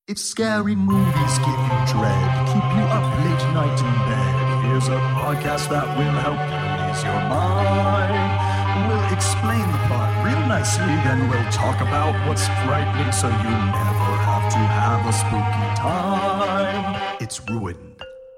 If scary movies give you dread, keep you up late night in bed, here's a podcast that will help you ease your mind. We'll explain the plot real nicely, then we'll talk about what's frightening so you never have to have a spooky time. It's Ruined.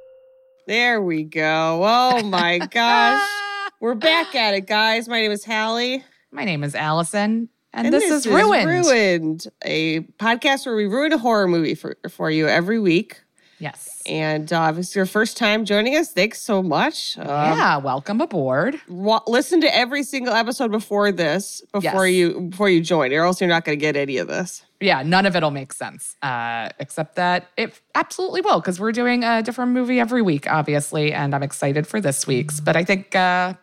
There we go. Oh my gosh. We're back at it, guys. My name is Hallie. My name is Allison. And this is Ruined. Ruined, a podcast where we ruin a horror movie for you every week. Yes. And if it's your first time joining us, thanks so much. Yeah, welcome aboard. Listen to every single episode before this, before you join, or else you're not going to get any of this. Yeah, none of it'll make sense, except that it absolutely will, because we're doing a different movie every week, obviously, and I'm excited for this week's. But I think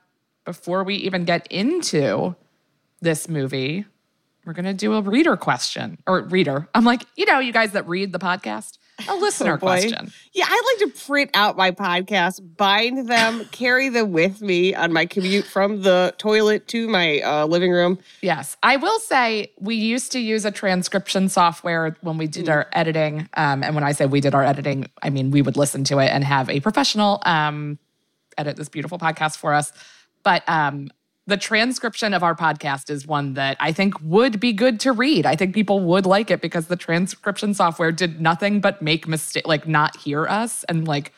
before we even get into this movie, we're going to do a reader question. Or reader. I'm like, you guys that read the podcast, a listener question. Yeah, I like to print out my podcasts, bind them, carry them with me on my commute from the toilet to my living room. Yes. I will say we used to use a transcription software when we did our editing. And when I say we did our editing, I mean we would listen to it and have a professional edit this beautiful podcast for us. But the transcription of our podcast is one that I think would be good to read. I think people would like it because the transcription software did nothing but make mistakes, like not hear us and like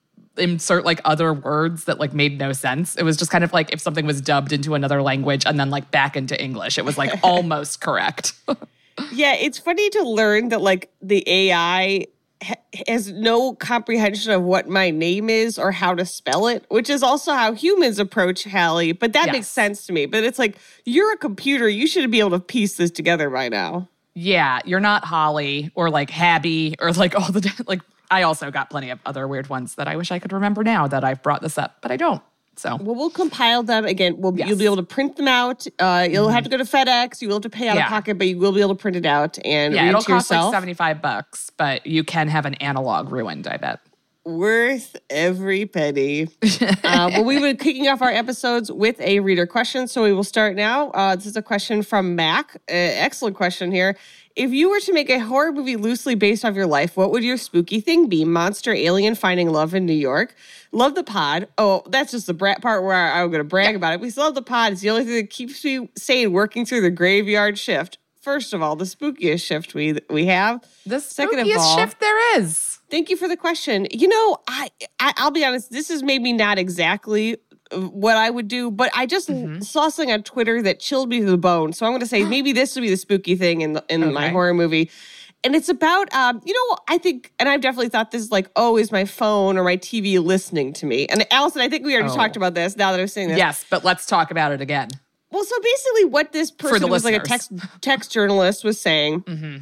insert like other words that like made no sense. It was just kind of like if something was dubbed into another language and then like back into English. It was like almost correct. Yeah, it's funny to learn that like the AI has no comprehension of what my name is or how to spell it, which is also how humans approach Hallie. But that makes sense to me. But it's like, you're a computer. You should be able to piece this together by now. Yeah, you're not Holly or like Habby or like all the, like, I also got plenty of other weird ones that I wish I could remember now that I've brought this up, but I don't. So we'll compile them again. You'll be able to print them out. You'll have to go to FedEx. You will have to pay out of pocket, but you will be able to print it out and read it'll it to yourself. Cost like $75, but you can have an analog Ruined, I bet. Worth every penny. Well, we've been kicking off our episodes with a reader question, so we will start now. This is a question from Mac. Excellent question here. If you were to make a horror movie loosely based off your life, what would your spooky thing be? Monster, alien, finding love in New York. Love the pod. Oh, that's just the part where I'm going to brag about it. We still love the pod. It's the only thing that keeps me sane working through the graveyard shift. First of all, the spookiest shift we have. The spookiest shift there is. Thank you for the question. I'll be honest, this is maybe not exactly what I would do, but I just saw something on Twitter that chilled me to the bone. So I'm going to say maybe this would be the spooky thing in my horror movie. And it's about, I think, and I've definitely thought this is like, is my phone or my TV listening to me? And Allison, I think we already talked about this now that I'm saying this. Yes, but let's talk about it again. Well, so basically what this person who was like a text journalist was saying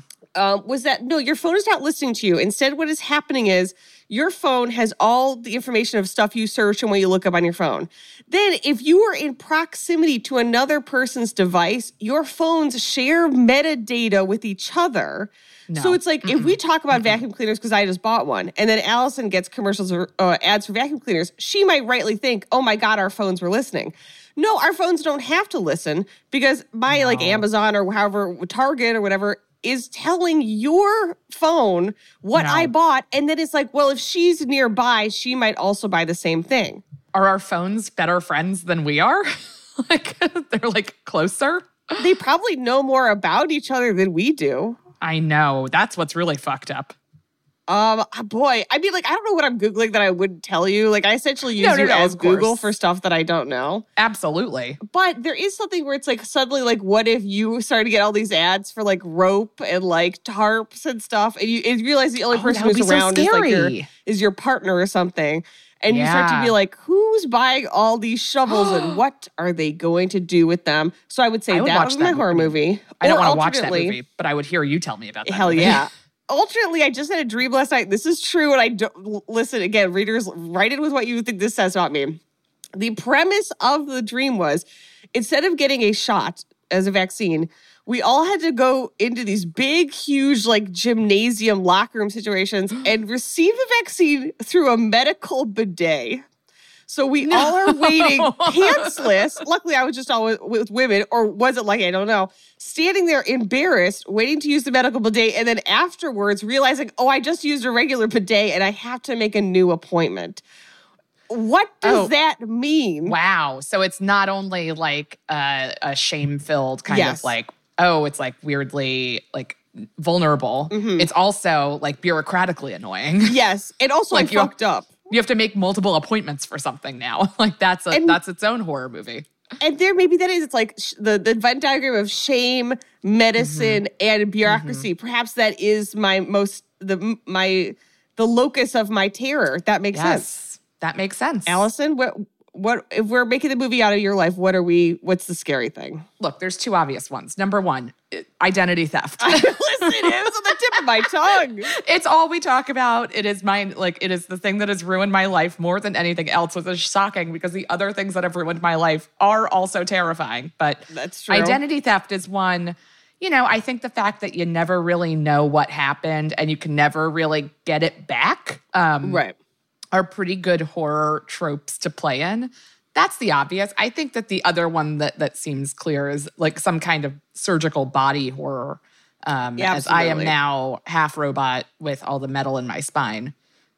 was that, no, your phone is not listening to you. Instead, what is happening is your phone has all the information of stuff you search and what you look up on your phone. Then if you are in proximity to another person's device, your phones share metadata with each other. No. So it's like if we talk about vacuum cleaners, because I just bought one, and then Allison gets commercials or ads for vacuum cleaners, she might rightly think, oh my God, our phones were listening. No, our phones don't have to listen because my like Amazon or however, Target or whatever is telling your phone what I bought. And then it's like, well, if she's nearby, she might also buy the same thing. Are our phones better friends than we are? Like, they're like closer? They probably know more about each other than we do. I know. That's what's really fucked up. Boy, I mean, like, I don't know what I'm Googling that I wouldn't tell you. Like, I essentially use you as Google for stuff that I don't know. Absolutely. But there is something where it's like, suddenly, like, what if you started to get all these ads for, like, rope and, like, tarps and stuff, and you realize the only person who's around is your partner or something. And you start to be like, who's buying all these shovels and what are they going to do with them? So I would say that would be my horror movie. I don't want to watch that movie, but I would hear you tell me about that movie. Yeah. Alternately, I just had a dream last night. This is true, and I don't listen again. Readers, write in with what you think this says about me. The premise of the dream was, instead of getting a shot as a vaccine, we all had to go into these big, huge, like gymnasium locker room situations and receive the vaccine through a medical bidet. So we all are waiting pantsless. Luckily, I was just always with women, or was it lucky? I don't know. Standing there embarrassed, waiting to use the medical bidet, and then afterwards realizing, oh, I just used a regular bidet and I have to make a new appointment. What does that mean? Wow. So it's not only like a shame-filled kind of like, oh, it's like weirdly like vulnerable. Mm-hmm. It's also like bureaucratically annoying. Yes. And also like fucked up. You have to make multiple appointments for something now. Like that's its own horror movie. And there, maybe that is, it's like the Venn diagram of shame, medicine, and bureaucracy. Mm-hmm. Perhaps that is the locus of my terror. That makes sense. That makes sense. Allison, what if we're making the movie out of your life, what's the scary thing? Look, there's two obvious ones. Number one, identity theft. Listen, it was on the tip of my tongue. It's all we talk about. It is it is the thing that has ruined my life more than anything else, which is shocking because the other things that have ruined my life are also terrifying. But that's true. Identity theft is one. I think the fact that you never really know what happened and you can never really get it back. Right. Are pretty good horror tropes to play in. That's the obvious. I think that the other one that seems clear is like some kind of surgical body horror. As I am now half robot with all the metal in my spine.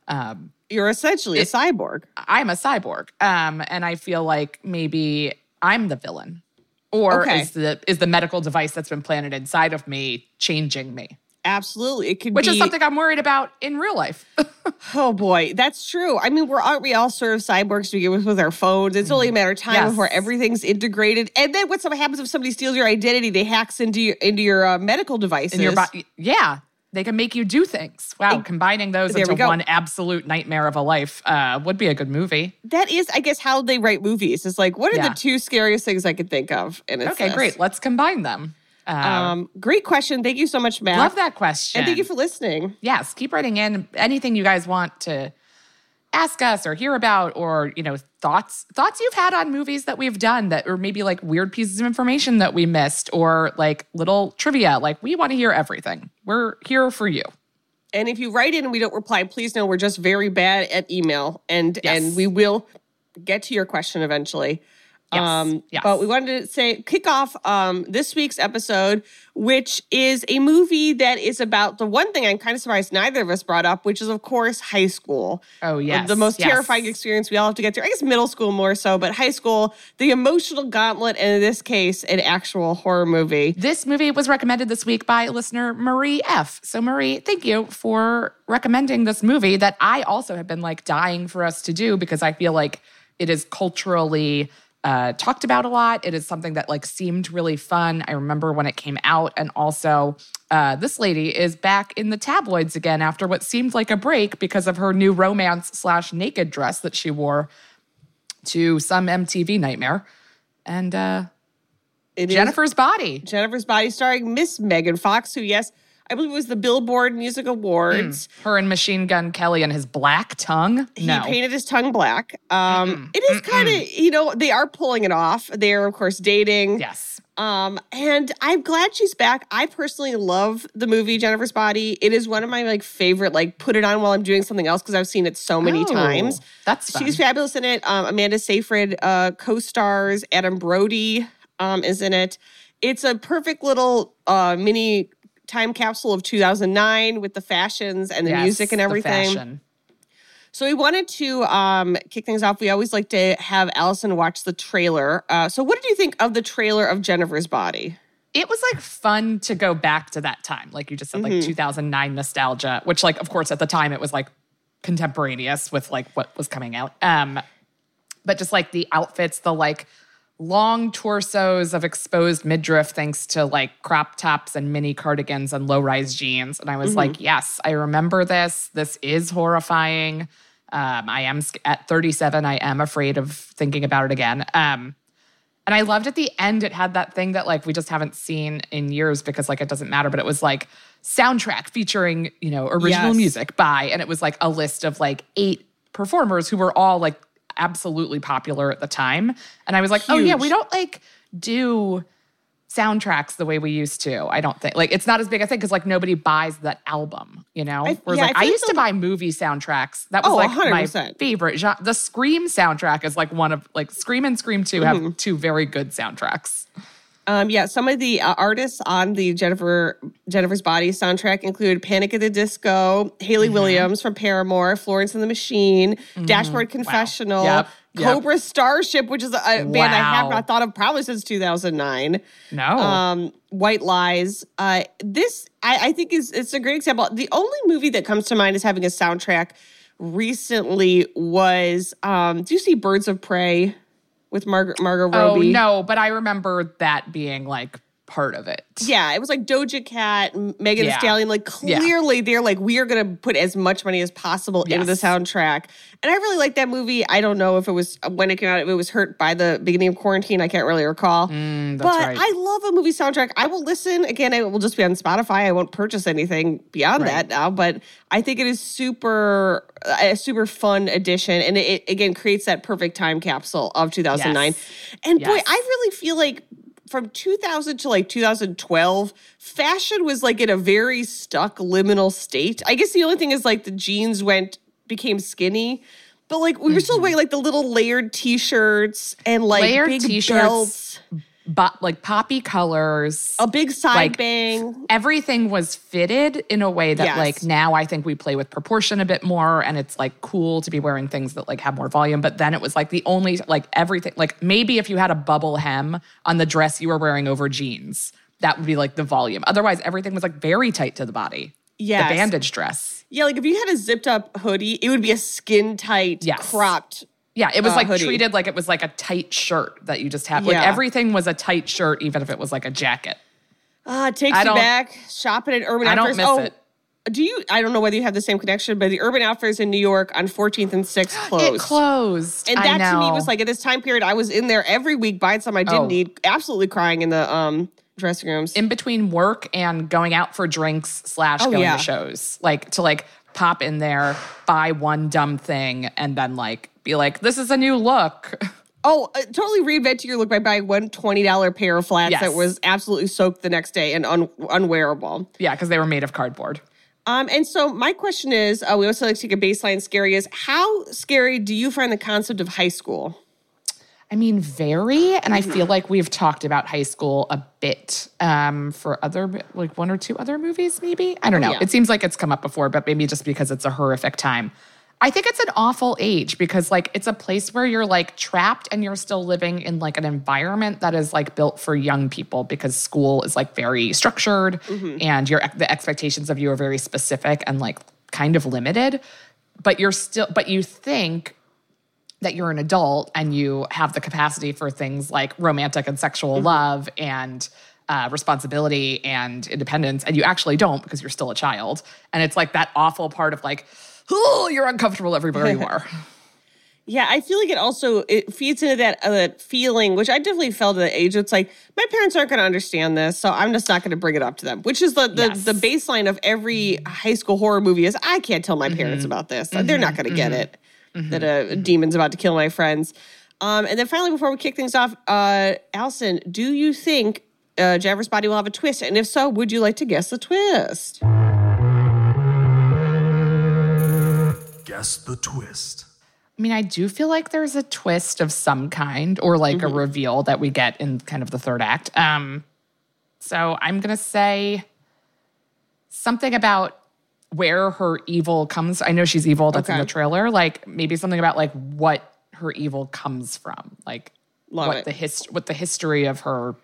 You're essentially a cyborg. I'm a cyborg. And I feel like maybe I'm the villain. Or is the medical device that's been planted inside of me changing me? Absolutely. It could Which is something I'm worried about in real life. Oh, boy. That's true. I mean, aren't we all sort of cyborgs to begin with our phones? It's only a matter of time before everything's integrated. And then what happens if somebody steals your identity? They hacks into your medical devices. In your body. Yeah. They can make you do things. Wow. Combining those into one absolute nightmare of a life would be a good movie. That is, I guess, how they write movies. It's like, what are the two scariest things I could think of? And it's great. Let's combine them. Great question. Thank you so much, Matt. Love that question. And thank you for listening. Yes, keep writing in anything you guys want to ask us or hear about, or thoughts you've had on movies that we've done that, or maybe like weird pieces of information that we missed, or like little trivia. Like, we want to hear everything. We're here for you. And if you write in and we don't reply, please know we're just very bad at email, and we will get to your question eventually. Yes. But we wanted to kick off this week's episode, which is a movie that is about the one thing I'm kind of surprised neither of us brought up, which is, of course, high school. Oh, yes. The most terrifying experience we all have to get through. I guess middle school more so, but high school, the emotional gauntlet, and in this case, an actual horror movie. This movie was recommended this week by listener Marie F. So, Marie, thank you for recommending this movie that I also have been dying for us to do, because I feel like it is culturally talked about a lot. It is something that seemed really fun. I remember when it came out, and also this lady is back in the tabloids again after what seemed like a break because of her new romance/naked dress that she wore to some MTV nightmare. And Jennifer's Body. Jennifer's Body, starring Miss Megan Fox, who, yes, I believe it was the Billboard Music Awards. Her and Machine Gun Kelly and his black tongue. He painted his tongue black. It is kind of, they are pulling it off. They're, of course, dating. Yes. And I'm glad she's back. I personally love the movie Jennifer's Body. It is one of my favorite, put it on while I'm doing something else, because I've seen it so many times. That's fun. She's fabulous in it. Amanda Seyfried co-stars. Adam Brody is in it. It's a perfect little mini time capsule of 2009 with the fashions and the music and everything. The fashion. So we wanted to kick things off. We always like to have Allison watch the trailer. So what did you think of the trailer of Jennifer's Body? It was fun to go back to that time. Like you just said, 2009 nostalgia, which of course at the time it was contemporaneous with what was coming out. But just the outfits, the long torsos of exposed midriff thanks to crop tops and mini cardigans and low-rise jeans. And I was yes, I remember this. This is horrifying. I am, at 37, I am afraid of thinking about it again. And I loved at the end, it had that thing that we just haven't seen in years because it doesn't matter, but it was soundtrack featuring, original music by, and it was a list of 8 performers who were all absolutely popular at the time. And I was Huge. oh yeah, we don't do soundtracks the way we used to. I don't think. Like, it's not as big a thing because, like, nobody buys that album, you know? Whereas, I used to buy movie soundtracks. That was, 100%. My favorite genre. The Scream soundtrack is, like, one of, like, Scream and Scream 2 have two very good soundtracks. Some of the artists on the Jennifer's Body soundtrack include Panic at the Disco, Hayley Williams from Paramore, Florence and the Machine, Dashboard Confessional, Yep. Cobra Starship, which is a band I have not thought of probably since 2009. No. White Lies. This, I think, it's a great example. The only movie that comes to mind as having a soundtrack recently was, do you see Birds of Prey with Margot Robbie? Oh, no, but I remember that being, like, part of it. Yeah, it was like Doja Cat, Megan Thee Stallion. Like, clearly they're like, we are going to put as much money as possible into the soundtrack. And I really like that movie. I don't know if it was, when it came out, if it was hurt by the beginning of quarantine. I can't really recall. That's but right. I love a movie soundtrack. I will listen. Again, it will just be on Spotify. I won't purchase anything beyond that now. But I think it is a super fun addition. And it again, creates that perfect time capsule of 2009. Yes. And boy, I really feel like from 2000 to like 2012, fashion was like in a very stuck liminal state. I guess the only thing is like the jeans became skinny, but like we were still wearing like the little layered t-shirts and like layered big t-shirts, belts. But like poppy colors, a big side bang. Everything was fitted in a way that like now I think we play with proportion a bit more, and it's like cool to be wearing things that like have more volume. But then it was like the only like everything, like maybe if you had a bubble hem on the dress you were wearing over jeans, that would be like the volume. Otherwise, everything was like very tight to the body. Yeah, the bandage dress. Yeah, like if you had a zipped up hoodie, it would be a skin tight, cropped. Yeah, it was like treated like it was like a tight shirt that you just have. Like everything was a tight shirt, even if it was like a jacket. It takes you back. Shopping at Urban Outfitters. I don't miss it. I don't know whether you have the same connection, but the Urban Outfitters in New York on 14th and 6th closed. It closed. And that to me was like, at this time period, I was in there every week buying something I didn't need, absolutely crying in the dressing rooms. In between work and going out for drinks / going to shows. Like, to like pop in there, buy one dumb thing, and then like, be like, this is a new look. Oh, totally reinventing your look by buying one $20 pair of flats that was absolutely soaked the next day and unwearable. Yeah, because they were made of cardboard. And so my question is, we also like to take a baseline scary is, how scary do you find the concept of high school? I mean, very. And I feel like we've talked about high school a bit for other, like one or two other movies, maybe? I don't know. Yeah. It seems like it's come up before, but maybe just because it's a horrific time. I think it's an awful age because like it's a place where you're like trapped and you're still living in like an environment that is like built for young people because school is like very structured and the expectations of you are very specific and like kind of limited. But you think that you're an adult and you have the capacity for things like romantic and sexual love and responsibility and independence, and you actually don't because you're still a child. And it's like that awful part of like, oh, you're uncomfortable everywhere you are. Yeah, I feel like it feeds into that feeling, which I definitely felt at the age. It's like, my parents aren't going to understand this, so I'm just not going to bring it up to them, which is the baseline of every high school horror movie is, I can't tell my parents about this. They're not going to get it, that a demon's about to kill my friends. And then finally, before we kick things off, Allison, do you think Jennifer's Body will have a twist? And if so, would you like to guess the twist? Guess the twist. I mean, I do feel like there's a twist of some kind or like a reveal that we get in kind of the third act. So I'm going to say something about where her evil comes. I know she's evil. That's in the trailer. Like maybe something about like what her evil comes from. Like what the history of her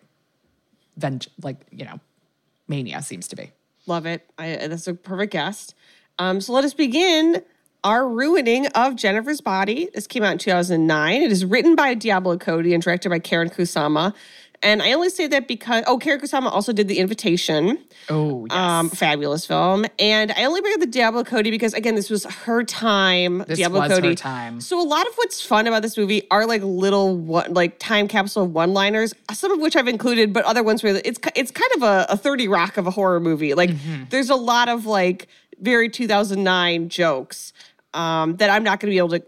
mania seems to be. Love it. That's a perfect guess. So let us begin our ruining of Jennifer's Body. This came out in 2009. It is written by Diablo Cody and directed by Karen Kusama. And I only say that because, Karen Kusama also did The Invitation. Oh, yes. Fabulous film. And I only bring up the Diablo Cody because, again, this was her time. Diablo Cody. Her time. So a lot of what's fun about this movie are like little time capsule one-liners, some of which I've included, but other ones where it's kind of a 30 Rock of a horror movie. Like there's a lot of like very 2009 jokes. that I'm not going to be able to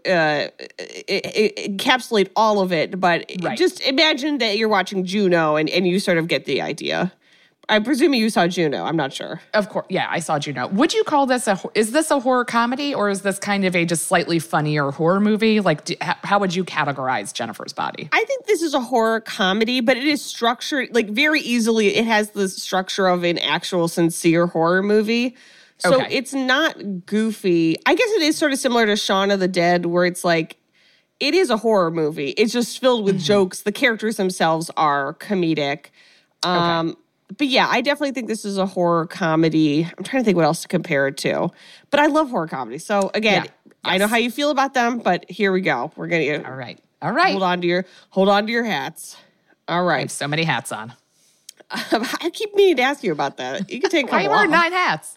encapsulate all of it, but just imagine that you're watching Juno and you sort of get the idea. I'm presuming you saw Juno. I'm not sure. Of course. Yeah, I saw Juno. Would you call this is this a horror comedy, or is this kind of a just slightly funnier horror movie? Like, how would you categorize Jennifer's Body? I think this is a horror comedy, but it is structured, like, very easily. It has the structure of an actual sincere horror movie. So it's not goofy. I guess it is sort of similar to Shaun of the Dead, where it's like, it is a horror movie. It's just filled with jokes. The characters themselves are comedic. But yeah, I definitely think this is a horror comedy. I'm trying to think what else to compare it to. But I love horror comedies. So again, I know how you feel about them, but here we go. We're going to All right. Hold on to your hats. All right. I have so many hats on. I keep meaning to ask you about that. You can take a couple I wear 9 hats.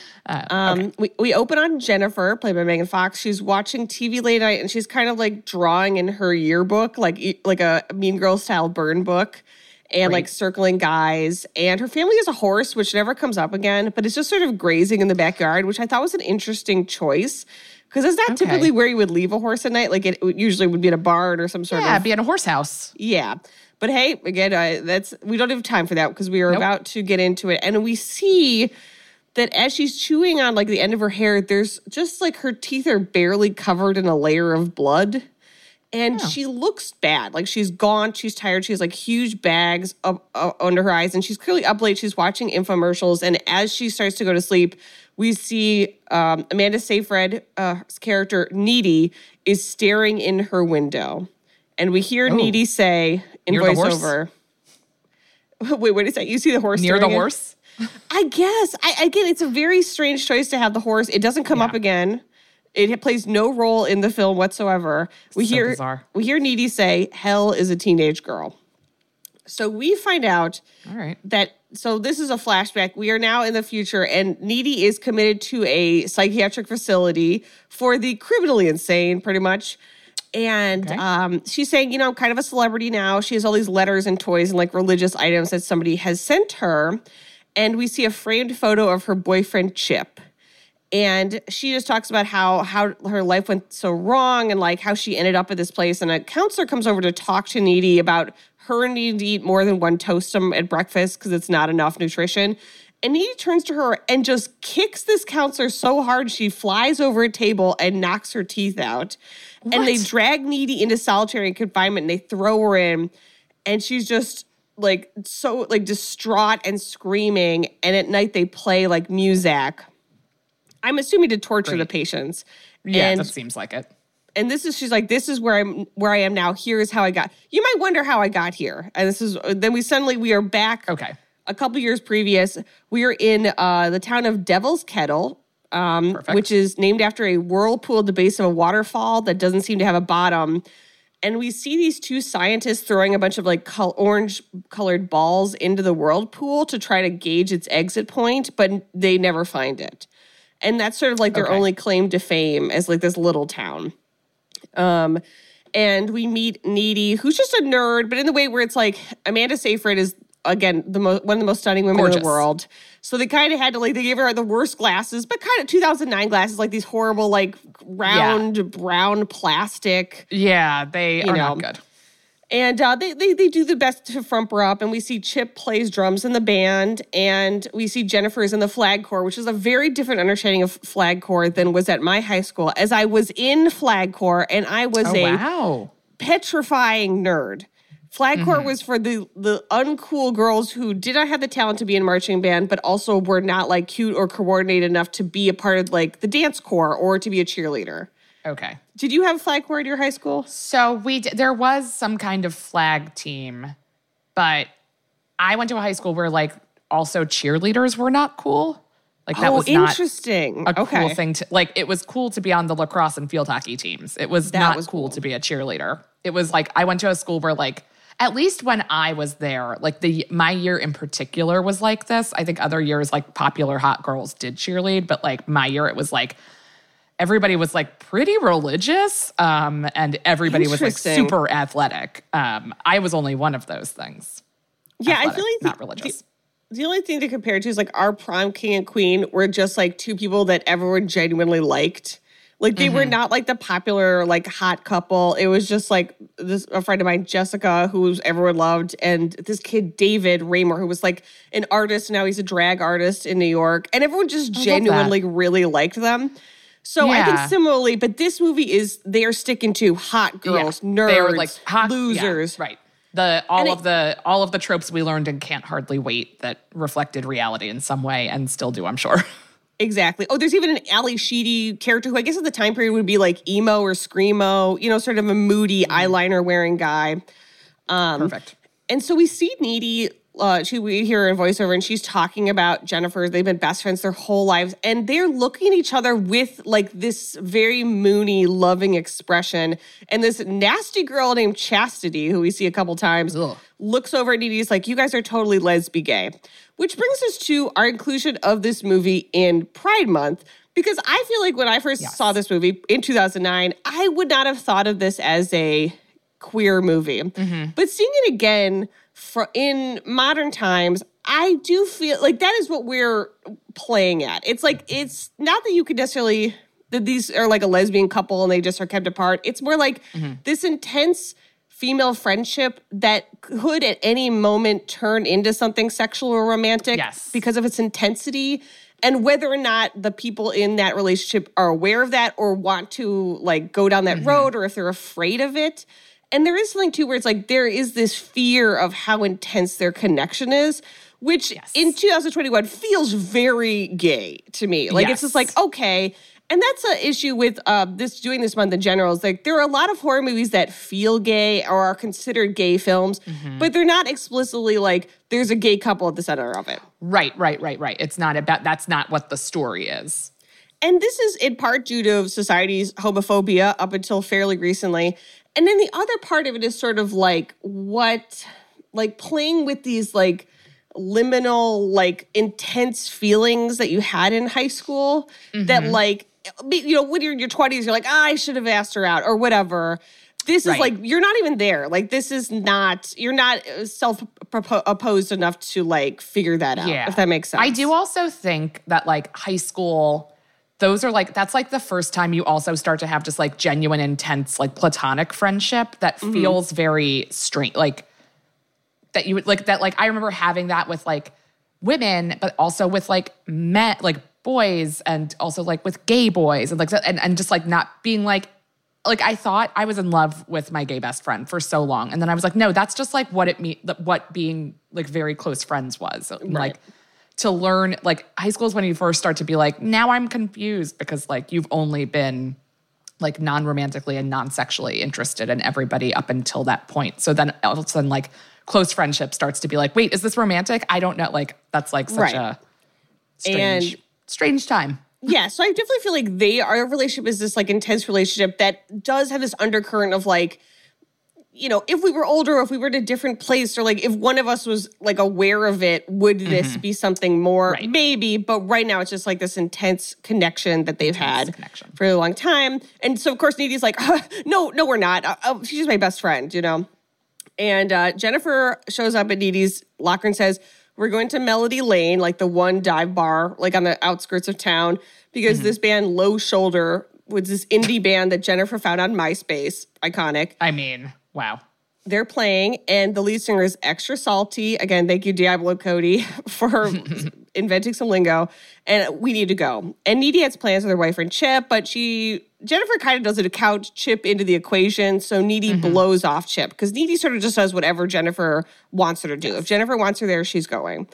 We open on Jennifer, played by Megan Fox. She's watching TV late night, and she's kind of like drawing in her yearbook, like a Mean Girls style burn book, and like circling guys. And her family has a horse, which never comes up again, but it's just sort of grazing in the backyard, which I thought was an interesting choice. Because it's not typically where you would leave a horse at night. Like, it usually would be in a barn or some sort of... Yeah, be in a horse house. Yeah. But hey, again, we don't have time for that because we are about to get into it. And we see that as she's chewing on, like, the end of her hair, there's just, like, her teeth are barely covered in a layer of blood. And she looks bad. Like, she's gaunt, she's tired, she has, like, huge bags under her eyes. And she's clearly up late. She's watching infomercials. And as she starts to go to sleep, we see Amanda Seyfried's character, Needy, is staring in her window. And we hear Needy say in voiceover... Wait, what is that? You see the horse near the horse? I guess. Again, it's a very strange choice to have the horse. It doesn't come up again. It plays no role in the film whatsoever. We hear Needy say, "Hell is a teenage girl." So we find out that, so this is a flashback. We are now in the future, and Needy is committed to a psychiatric facility for the criminally insane, pretty much. And she's saying, I'm kind of a celebrity now. She has all these letters and toys and, like, religious items that somebody has sent her. And we see a framed photo of her boyfriend, Chip. And she just talks about how her life went so wrong and, like, how she ended up at this place. And a counselor comes over to talk to Needy about her needing to eat more than one Toast-'em at breakfast because it's not enough nutrition. And Needy turns to her and just kicks this counselor so hard she flies over a table and knocks her teeth out. What? And they drag Needy into solitary confinement and they throw her in. And she's just, like, so, like, distraught and screaming. And at night they play, like, music. I'm assuming to torture the patients. Yeah, that seems like it. And she's like, this is where I am now. Here is how I got. You might wonder how I got here. And then we are back. Okay. A couple years previous, we are in the town of Devil's Kettle, which is named after a whirlpool at the base of a waterfall that doesn't seem to have a bottom. And we see these two scientists throwing a bunch of, like, orange-colored balls into the whirlpool to try to gauge its exit point, but they never find it. And that's sort of like their only claim to fame as, like, this little town. And we meet Needy, who's just a nerd, but in the way where it's like Amanda Seyfried is, again, one of the most stunning women in the world. So they kind of had to, like, they gave her the worst glasses, but kind of 2009 glasses, like these horrible, like, round brown plastic. Yeah, they are not good. And they do the best to frump her up, and we see Chip plays drums in the band, and we see Jennifer is in the Flag Corps, which is a very different understanding of Flag Corps than was at my high school, as I was in Flag Corps, and I was petrifying nerd. Flag Corps was for the uncool girls who did not have the talent to be in marching band, but also were not, like, cute or coordinated enough to be a part of, like, the dance corps or to be a cheerleader. Okay. Did you have a flag corps at your high school? So there was some kind of flag team, but I went to a high school where, like, also cheerleaders were not cool. Like, that was not interesting. A cool thing to, like, it was cool to be on the lacrosse and field hockey teams. It was not cool to be a cheerleader. It was like, I went to a school where, like, at least when I was there, like, my year in particular was like this. I think other years, like, popular hot girls did cheerlead, but, like, my year, it was like, everybody was, like, pretty religious, and everybody was, like, super athletic. I was only one of those things. Yeah, athletic, I feel like not religious. The only thing to compare to is, like, our prom king and queen were just, like, two people that everyone genuinely liked. Like they were not like the popular like hot couple. It was just like a friend of mine, Jessica, who everyone loved, and this kid David Raymer, who was like an artist. Now he's a drag artist in New York, and everyone just genuinely really liked them. So I think similarly, but this movie they are sticking to hot girls, nerds, they were like hot losers, right? All of the tropes we learned in Can't Hardly Wait that reflected reality in some way and still do, I'm sure. Exactly. Oh, there's even an Ali Sheedy character who I guess at the time period would be like emo or screamo, you know, sort of a moody eyeliner wearing guy. Perfect. And so we see Needy, we hear her in voiceover, and she's talking about Jennifer. They've been best friends their whole lives, and they're looking at each other with like this very moony, loving expression. And this nasty girl named Chastity, who we see a couple times, looks over at Needy's like, you guys are totally lesbi gay. Which brings us to our inclusion of this movie in Pride Month, because I feel like when I first saw this movie in 2009, I would not have thought of this as a queer movie. But seeing it again in modern times, I do feel like that is what we're playing at. It's like, it's not that you could necessarily, that these are like a lesbian couple and they just are kept apart. It's more like this intense female friendship that could at any moment turn into something sexual or romantic because of its intensity. And whether or not the people in that relationship are aware of that or want to like go down that road, or if they're afraid of it. And there is something too where it's like there is this fear of how intense their connection is, which in 2021 feels very gay to me. Like it's just like, okay. And that's an issue with doing this month in general. Is like there are a lot of horror movies that feel gay or are considered gay films, but they're not explicitly like there's a gay couple at the center of it. Right. It's not about, that's not what the story is. And this is in part due to society's homophobia up until fairly recently. And then the other part of it is sort of like playing with these like liminal, like intense feelings that you had in high school that like, you know, when you're in your 20s, you're like, I should have asked her out or whatever. This is like, you're not even there. Like, this is not, you're not self-opposed enough to like figure that out, if that makes sense. I do also think that like high school, those are like, that's like the first time you also start to have just like genuine, intense, like platonic friendship that feels very strange. Like that you would like that, like I remember having that with like women, but also with like men, like boys, and also like with gay boys and like, and just like not being like I thought I was in love with my gay best friend for so long. And then I was like, no, that's just like what being like very close friends was. Right. Like, to learn, like, high school is when you first start to be like, now I'm confused because, like, you've only been, like, non-romantically and non-sexually interested in everybody up until that point. So then all of a sudden, like, close friendship starts to be like, wait, is this romantic? I don't know. Like, that's, like, such a strange time. Yeah, so I definitely feel like our relationship is this, like, intense relationship that does have this undercurrent of, like, you know, if we were older, or if we were in a different place, or like if one of us was like aware of it, would this be something more? Right. Maybe, but right now it's just like this intense connection that they've had for a long time. And so of course Needy's like, no, we're not. She's just my best friend, you know? And Jennifer shows up at Needy's locker and says, we're going to Melody Lane, like the one dive bar, like on the outskirts of town, because this band Low Shoulder was this indie band that Jennifer found on MySpace. Iconic. I mean... Wow. They're playing, and the lead singer is extra salty. Again, thank you, Diablo Cody, for inventing some lingo. And we need to go. And Needy has plans with her boyfriend, Chip, but Jennifer kind of does it to count Chip into the equation, so Needy blows off Chip, because Needy sort of just does whatever Jennifer wants her to do. Yes. If Jennifer wants her there, she's going.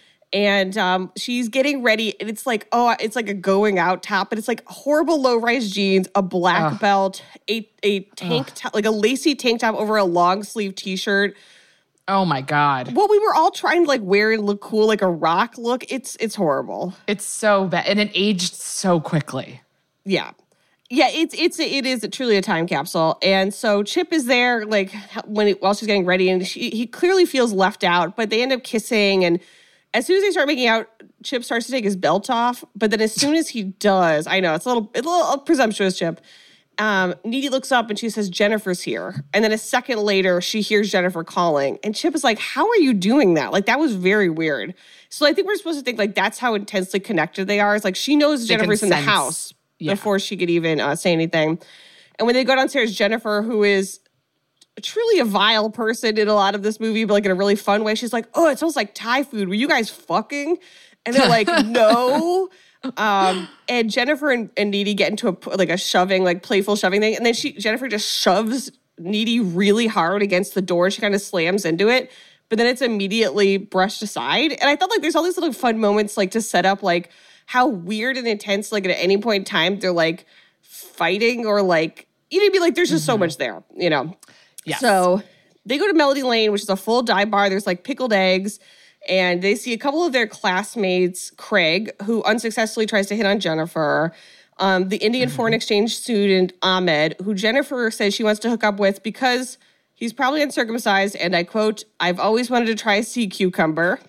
And she's getting ready, and it's like, it's like a going out top, but it's like horrible low-rise jeans, a black belt, a tank top, like a lacy tank top over a long sleeve t-shirt. Oh my God. Well, we were all trying to like wear and look cool, like a rock look. It's horrible. It's so bad, and it aged so quickly. Yeah. Yeah, it is truly a time capsule. And so Chip is there, like while she's getting ready, and he clearly feels left out, but they end up kissing, and as soon as they start making out, Chip starts to take his belt off. But then as soon as he does, I know, it's a little presumptuous, Chip. Needy looks up and she says, Jennifer's here. And then a second later, she hears Jennifer calling. And Chip is like, how are you doing that? Like, that was very weird. So I think we're supposed to think, like, that's how intensely connected they are. It's like, she knows Jennifer's in the house. before she could even say anything. And when they go downstairs, Jennifer, who is truly a vile person in a lot of this movie, but like in a really fun way, she's like, oh, it smells like Thai food. Were you guys fucking? And they're like, no. And Jennifer and Needy get into a shoving, like playful shoving thing. And then Jennifer just shoves Needy really hard against the door. She kind of slams into it, but then it's immediately brushed aside. And I thought like there's all these little fun moments like to set up like how weird and intense, like at any point in time, they're like fighting or like, you'd be like, there's just so much there, you know? Yes. So they go to Melody Lane, which is a full dive bar. There's like pickled eggs. And they see a couple of their classmates, Craig, who unsuccessfully tries to hit on Jennifer, the Indian foreign exchange student, Ahmed, who Jennifer says she wants to hook up with because he's probably uncircumcised. And I quote, I've always wanted to try a sea cucumber.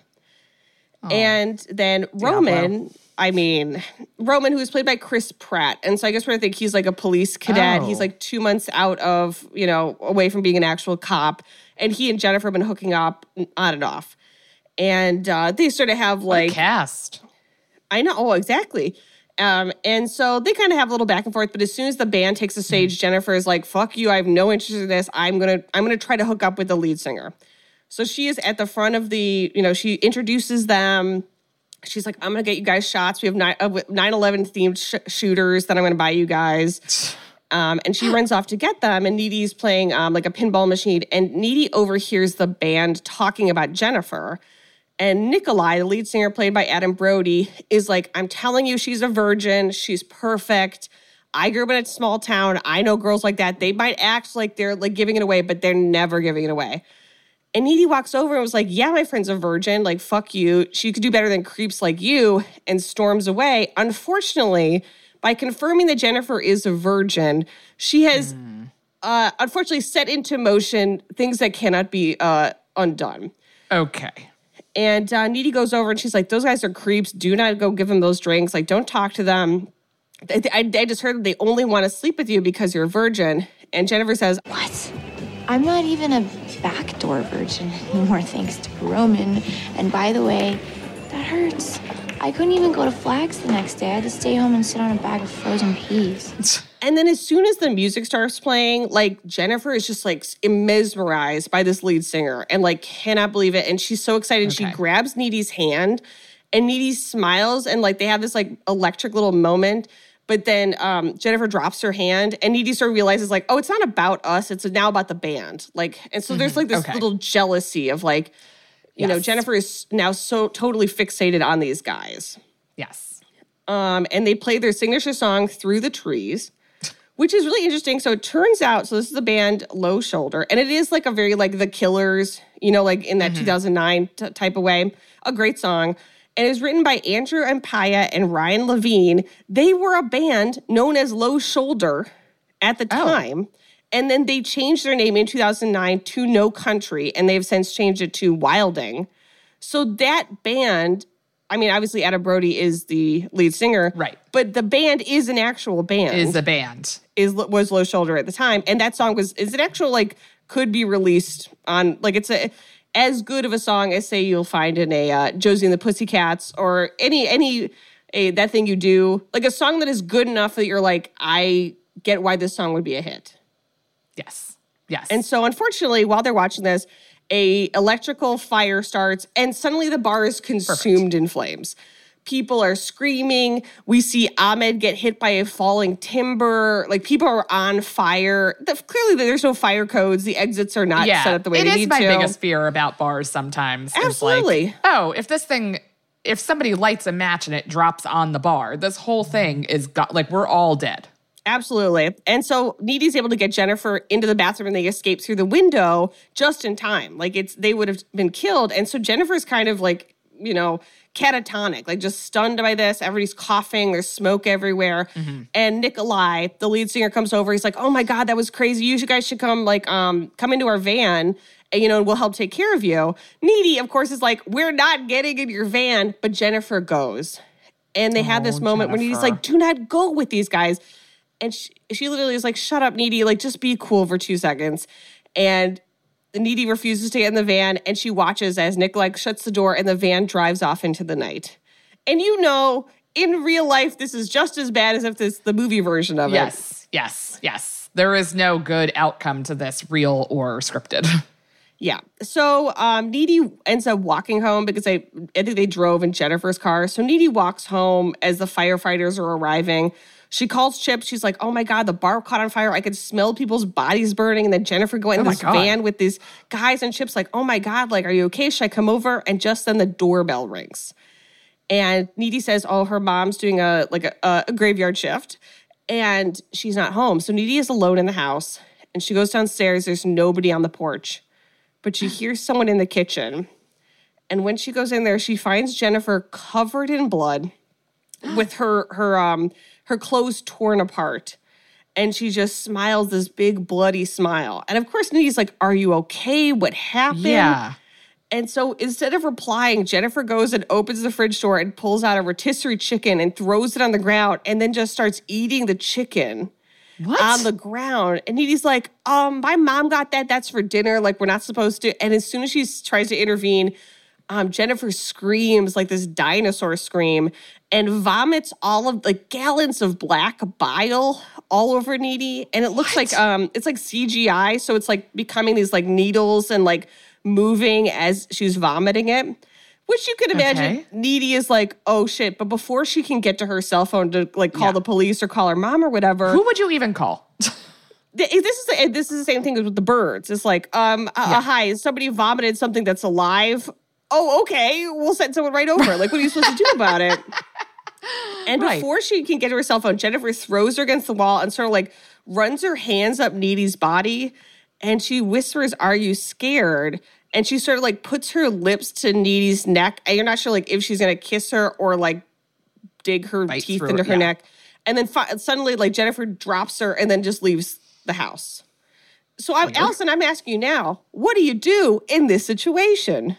Oh. And then Roman, Roman, who is played by Chris Pratt. And so I guess we're going to think he's like a police cadet. Oh. He's like 2 months out of, away from being an actual cop. And he and Jennifer have been hooking up on and off. And they sort of have like... What a cast. I know. Oh, exactly. And so they kind of have a little back and forth. But as soon as the band takes the stage, Jennifer is like, fuck you. I have no interest in this. I'm gonna try to hook up with the lead singer. So she is at the front of the, she introduces them. She's like, I'm going to get you guys shots. We have 9/11 themed shooters that I'm going to buy you guys. And she runs off to get them. And Needy's playing like a pinball machine. And Needy overhears the band talking about Jennifer. And Nikolai, the lead singer played by Adam Brody, is like, I'm telling you, she's a virgin. She's perfect. I grew up in a small town. I know girls like that. They might act like they're like giving it away, but they're never giving it away. And Needy walks over and was like, yeah, my friend's a virgin. Like, fuck you. She could do better than creeps like you, and storms away. Unfortunately, by confirming that Jennifer is a virgin, she has unfortunately set into motion things that cannot be undone. Okay. And Needy goes over and she's like, those guys are creeps. Do not go give them those drinks. Like, don't talk to them. I just heard that they only want to sleep with you because you're a virgin. And Jennifer says, what? I'm not even a backdoor virgin anymore, thanks to Roman. And by the way, that hurts. I couldn't even go to Flags the next day. I had to stay home and sit on a bag of frozen peas. And then as soon as the music starts playing, like, Jennifer is just, like, mesmerized by this lead singer and, like, cannot believe it. And she's so excited. Okay. She grabs Needy's hand, and Needy smiles, and, like, they have this, like, electric little moment. But then Jennifer drops her hand, and Needy sort of realizes, like, oh, it's not about us. It's now about the band. Like, and so there's, like, this little jealousy of, like, you know, Jennifer is now so totally fixated on these guys. Yes. And they play their signature song, Through the Trees, which is really interesting. So it turns out, so this is the band Low Shoulder, and it is, like, a very, like, The Killers, you know, like, in that 2009 type of way. A great song. And it was written by Andrew Empaya and Ryan Levine. They were a band known as Low Shoulder at the time. And then they changed their name in 2009 to No Country, and they've since changed it to Wilding. So that band, I mean, obviously Adam Brody is the lead singer. Right. But the band is an actual band. Is a band. Was Low Shoulder at the time. And that song is an actual, like, could be released on, like, it's as good of a song as, say, you'll find in a Josie and the Pussycats or any That Thing You Do. Like, a song that is good enough that you're like, I get why this song would be a hit. Yes. Yes. And so, unfortunately, while they're watching this, a electrical fire starts, and suddenly the bar is consumed in flames. People are screaming. We see Ahmed get hit by a falling timber. Like, people are on fire. Clearly, there's no fire codes. The exits are not set up the way they need to. It is my biggest fear about bars sometimes. Absolutely. Like, oh, if somebody lights a match and it drops on the bar, this whole thing is, we're all dead. Absolutely. And so Needy's able to get Jennifer into the bathroom, and they escape through the window just in time. Like, they would have been killed. And so Jennifer's kind of like, you know, catatonic, like just stunned by this. Everybody's coughing. There's smoke everywhere. And Nikolai, the lead singer, comes over. He's like, oh my God, that was crazy. You guys should come, like, come into our van, and, you know, we'll help take care of you. Needy, of course, is like, we're not getting in your van, but Jennifer goes. And they have this moment where Needy's like, do not go with these guys. And she literally is like, shut up, Needy. Like, just be cool for 2 seconds. And Needy refuses to get in the van, and she watches as Nick, like, shuts the door, and the van drives off into the night. And, you know, in real life, this is just as bad as if this the movie version of it. Yes. There is no good outcome to this, real or scripted. Yeah. So Needy ends up walking home because I think they drove in Jennifer's car. So Needy walks home as the firefighters are arriving. She calls Chip. She's like, oh my God, the bar caught on fire. I could smell people's bodies burning. And then Jennifer going in this van with these guys, and Chip's like, oh my God, like, are you okay? Should I come over? And just then the doorbell rings. And Needy says, oh, her mom's doing a graveyard shift and she's not home. So Needy is alone in the house and she goes downstairs. There's nobody on the porch, but she hears someone in the kitchen. And when she goes in there, she finds Jennifer covered in blood with her clothes torn apart. And she just smiles this big bloody smile. And of course, Needy's like, are you okay? What happened? Yeah. And so instead of replying, Jennifer goes and opens the fridge door and pulls out a rotisserie chicken and throws it on the ground and then just starts eating the chicken on the ground. And Needy's like, my mom got that. That's for dinner. Like, we're not supposed to. And as soon as she tries to intervene, Jennifer screams like this dinosaur scream and vomits all of like gallons of black bile all over Needy. And it looks like it's like CGI. So it's like becoming these like needles and like moving as she's vomiting it, which you could imagine Needy is like, oh shit. But before she can get to her cell phone to like call the police or call her mom or whatever. Who would you even call? This is the same thing as with the birds. It's like, hi, somebody vomited something that's alive. Oh, okay. We'll send someone right over. Like, what are you supposed to do about it? And before she can get to her cell phone, Jennifer throws her against the wall and sort of like runs her hands up Needy's body. And she whispers, are you scared? And she sort of like puts her lips to Needy's neck. And you're not sure like if she's going to kiss her or like dig her teeth into her neck. And then suddenly like Jennifer drops her and then just leaves the house. So Allison, I'm asking you now, what do you do in this situation?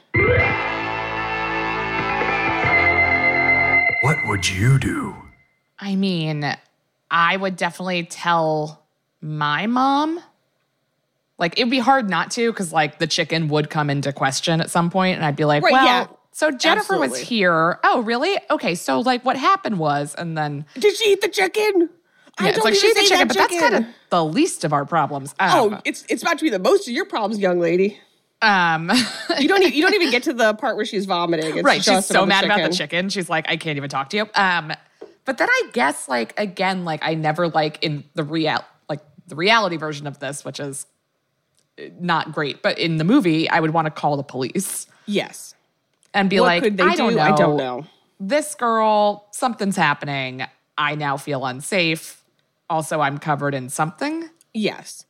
What would you do? I mean, I would definitely tell my mom. Like, it'd be hard not to because, like, the chicken would come into question at some point, and I'd be like, so Jennifer was here. Oh, really? Okay, so, like, what happened was, and then... Did she eat the chicken? Yeah, it's like she ate the chicken, but that's kind of the least of our problems. It's about to be the most of your problems, young lady. You don't even get to the part where she's vomiting. It's right, she's so mad about the chicken. She's like, I can't even talk to you. But then I guess, like, again, like, I never, like, in the reality version of this, which is not great, but in the movie, I would want to call the police. Yes. And be like, I don't know. I don't know. This girl, something's happening. I now feel unsafe. Also, I'm covered in something. Yes.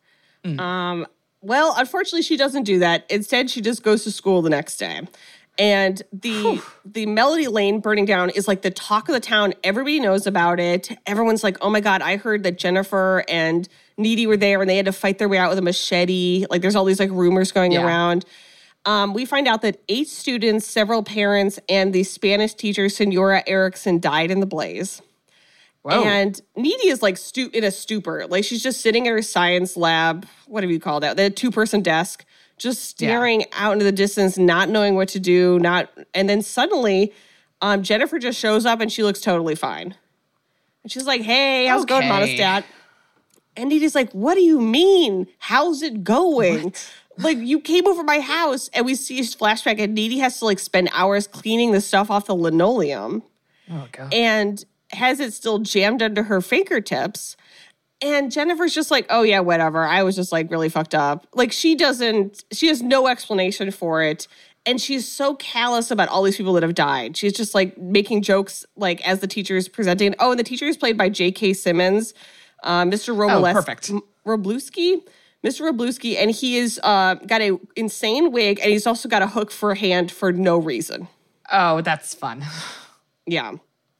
Well, unfortunately, she doesn't do that. Instead, she just goes to school the next day. And the Melody Lane burning down is like the talk of the town. Everybody knows about it. Everyone's like, oh my God, I heard that Jennifer and Needy were there and they had to fight their way out with a machete. Like there's all these like rumors going around. We find out that 8 students, several parents, and the Spanish teacher, Senora Erickson, died in the blaze. Whoa. And Needy is like in a stupor. Like she's just sitting in her science lab. What have you called that? The 2-person desk. Just staring out into the distance, not knowing what to do, and then suddenly, Jennifer just shows up and she looks totally fine. And she's like, hey, how's it going, Monostat? And Needy's like, what do you mean? How's it going? What? Like, you came over my house, and we see a flashback, and Needy has to, like, spend hours cleaning the stuff off the linoleum. Oh, God. And has it still jammed under her fingertips. And Jennifer's just like, oh, yeah, whatever. I was just, like, really fucked up. Like, she has no explanation for it. And she's so callous about all these people that have died. She's just, like, making jokes, like, as the teacher is presenting. Oh, and the teacher is played by J.K. Simmons, Mr. Robluski. Mr. Robluski, and he is got an insane wig, and he's also got a hook for a hand for no reason. Oh, that's fun. Yeah.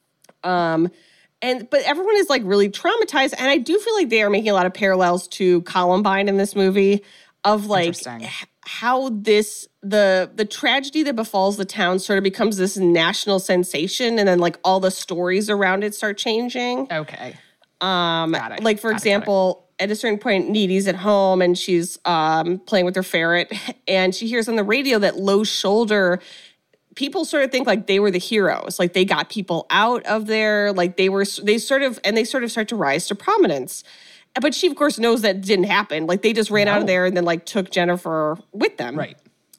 But everyone is like really traumatized, and I do feel like they are making a lot of parallels to Columbine in this movie of like how the tragedy that befalls the town sort of becomes this national sensation, and then like all the stories around it start changing. Okay. Got it. Like for example, at a certain point, Needy's at home and she's playing with her ferret, and she hears on the radio that Low Shoulder people sort of think like they were the heroes, like they got people out of there, like they sort of start to rise to prominence. But she, of course, knows that didn't happen. Like they just ran out of there and then like took Jennifer with them. Right.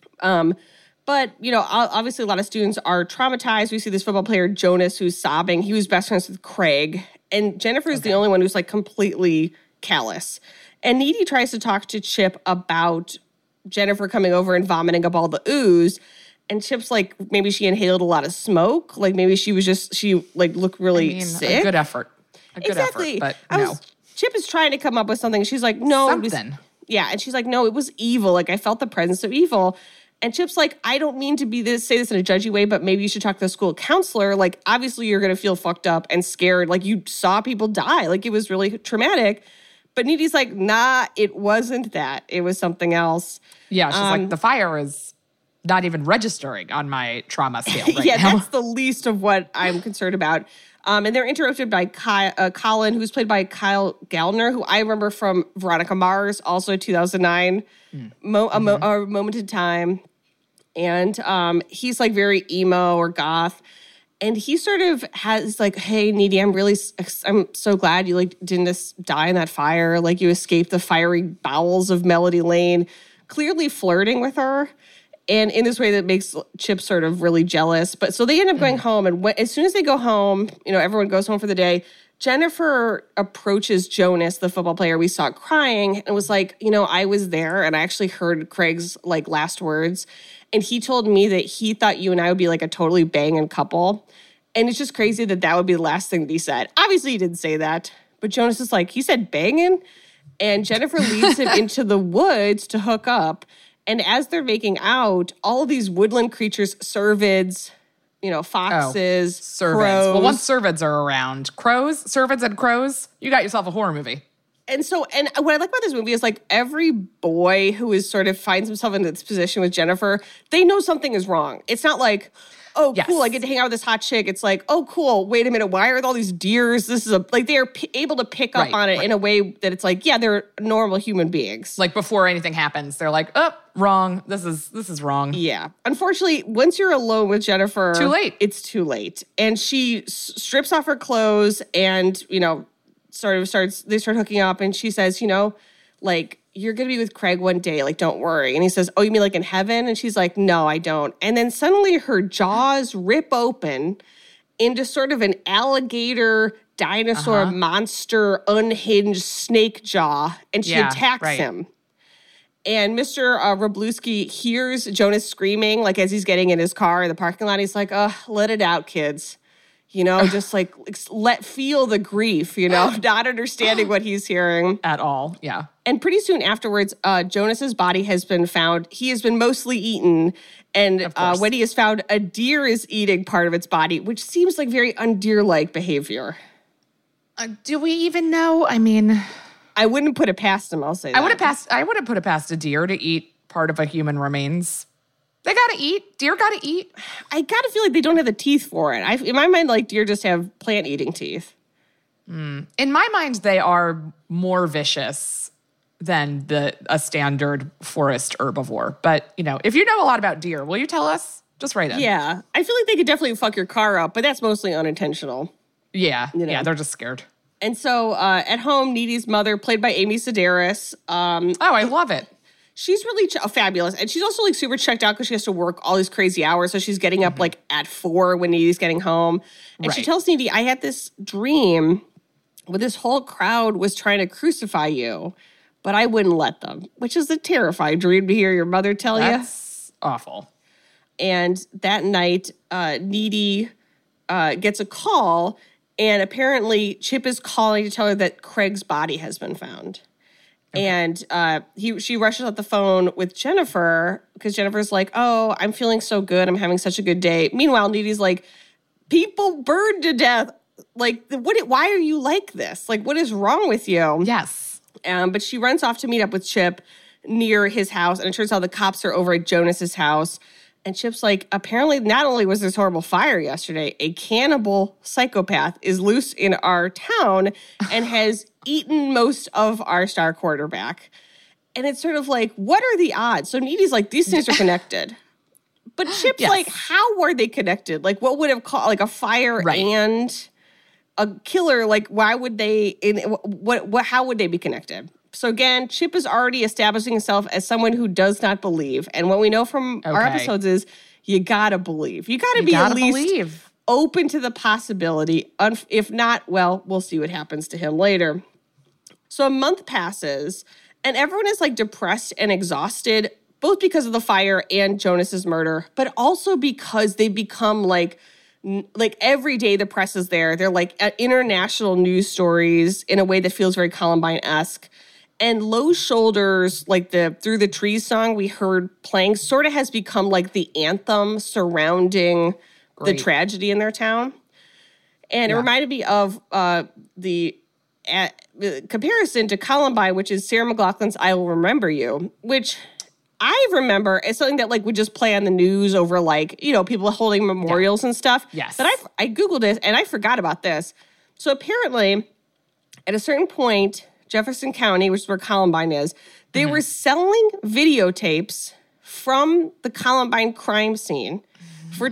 But, you know, obviously a lot of students are traumatized. We see this football player, Jonas, who's sobbing. He was best friends with Craig. And Jennifer's the only one who's like completely callous. And Needy tries to talk to Chip about Jennifer coming over and vomiting up all the ooze. And Chip's like, maybe she inhaled a lot of smoke. Like maybe she looked really sick. A good effort. Exactly. Effort, but no. Chip is trying to come up with something. She's like, no. Something. And she's like, no, it was evil. Like I felt the presence of evil. And Chip's like, I don't mean to say this in a judgy way, but maybe you should talk to the school counselor. Like, obviously you're going to feel fucked up and scared. Like, you saw people die. Like, it was really traumatic. But Needy's like, nah, it wasn't that. It was something else. Yeah, she's like, the fire is not even registering on my trauma scale right now. That's the least of what I'm concerned about. And they're interrupted by Colin, who's played by Kyle Gallner, who I remember from Veronica Mars, also 2009, A Moment in Time. And he's like very emo or goth. And he sort of has like, hey, Needy, I'm so glad you like didn't just die in that fire. Like you escaped the fiery bowels of Melody Lane, clearly flirting with her. And in this way that makes Chip sort of really jealous. But so they end up going home. And as soon as they go home, you know, everyone goes home for the day. Jennifer approaches Jonas, the football player we saw crying, and was like, you know, I was there and I actually heard Craig's like last words. And he told me that he thought you and I would be like a totally banging couple. And it's just crazy that would be the last thing that he said. Obviously, he didn't say that. But Jonas is like, he said banging? And Jennifer leads him into the woods to hook up. And as they're making out, all of these woodland creatures, cervids, you know, foxes, cervids. Crows. Well, once cervids are around, cervids and crows, you got yourself a horror movie. And what I like about this movie is like every boy who is sort of finds himself in this position with Jennifer, they know something is wrong. It's not like, oh, cool, I get to hang out with this hot chick. It's like, oh, cool, wait a minute, why are all these deers? This is they are able to pick up on it in a way that it's like, yeah, they're normal human beings. Like before anything happens, they're like, oh, wrong. This is wrong. Yeah. Unfortunately, once you're alone with Jennifer, too late. It's too late. And she strips off her clothes and, you know, they start hooking up, and she says, you know, like, you're going to be with Craig one day, like, don't worry. And he says, oh, you mean like in heaven? And she's like, no, I don't. And then suddenly her jaws rip open into sort of an alligator, dinosaur, monster, unhinged snake jaw, and she attacks him. And Mr. Wroblewski hears Jonas screaming, like, as he's getting in his car in the parking lot. He's like, let it out, kids. You know, just like feel the grief, you know, not understanding what he's hearing. At all, yeah. And pretty soon afterwards, Jonas's body has been found. He has been mostly eaten. And when he is found, a deer is eating part of its body, which seems like very undeer-like behavior. Do we even know? I mean, I wouldn't put it past him, I'll say that. I wouldn't put it past a deer to eat part of a human remains. They gotta eat. Deer gotta eat. I gotta feel like they don't have the teeth for it. In my mind, like, deer just have plant-eating teeth. In my mind, they are more vicious than a standard forest herbivore. But, you know, if you know a lot about deer, will you tell us? Just write in. Yeah. I feel like they could definitely fuck your car up, but that's mostly unintentional. Yeah. You know? Yeah, they're just scared. And so at home, Needy's mother, played by Amy Sedaris. I love it. She's really fabulous. And she's also like super checked out because she has to work all these crazy hours. So she's getting up like at 4 when Needy's getting home. And she tells Needy, I had this dream where this whole crowd was trying to crucify you, but I wouldn't let them, which is a terrifying dream to hear your mother tell you. That's awful. And that night, Needy gets a call, and apparently Chip is calling to tell her that Craig's body has been found. Okay. And she rushes out the phone with Jennifer because Jennifer's like, oh, I'm feeling so good. I'm having such a good day. Meanwhile, Needy's like, people burned to death. Like, why are you like this? Like, what is wrong with you? Yes. But she runs off to meet up with Chip near his house. And it turns out the cops are over at Jonas's house. And Chip's like, apparently not only was this horrible fire yesterday, a cannibal psychopath is loose in our town and has eaten most of our star quarterback. And it's sort of like, what are the odds? So Needy's like, these things are connected. But Chip's like, how were they connected? Like, what would have caused, like, a fire and a killer? Like, why would they, how would they be connected? So again, Chip is already establishing himself as someone who does not believe. And what we know from our episodes is you gotta believe. You gotta be at least open to the possibility. If not, well, we'll see what happens to him later. So a month passes, and everyone is like depressed and exhausted, both because of the fire and Jonas's murder, but also because they become like every day the press is there. They're like international news stories in a way that feels very Columbine-esque. And Low Shoulders, like the Through the Trees song we heard playing, sort of has become like the anthem surrounding the tragedy in their town. And it reminded me of the comparison to Columbine, which is Sarah McLachlan's I Will Remember You, which I remember as something that like would just play on the news over like, you know, people holding memorials and stuff. Yes. But I Googled it and I forgot about this. So apparently at a certain point, Jefferson County, which is where Columbine is, they were selling videotapes from the Columbine crime scene for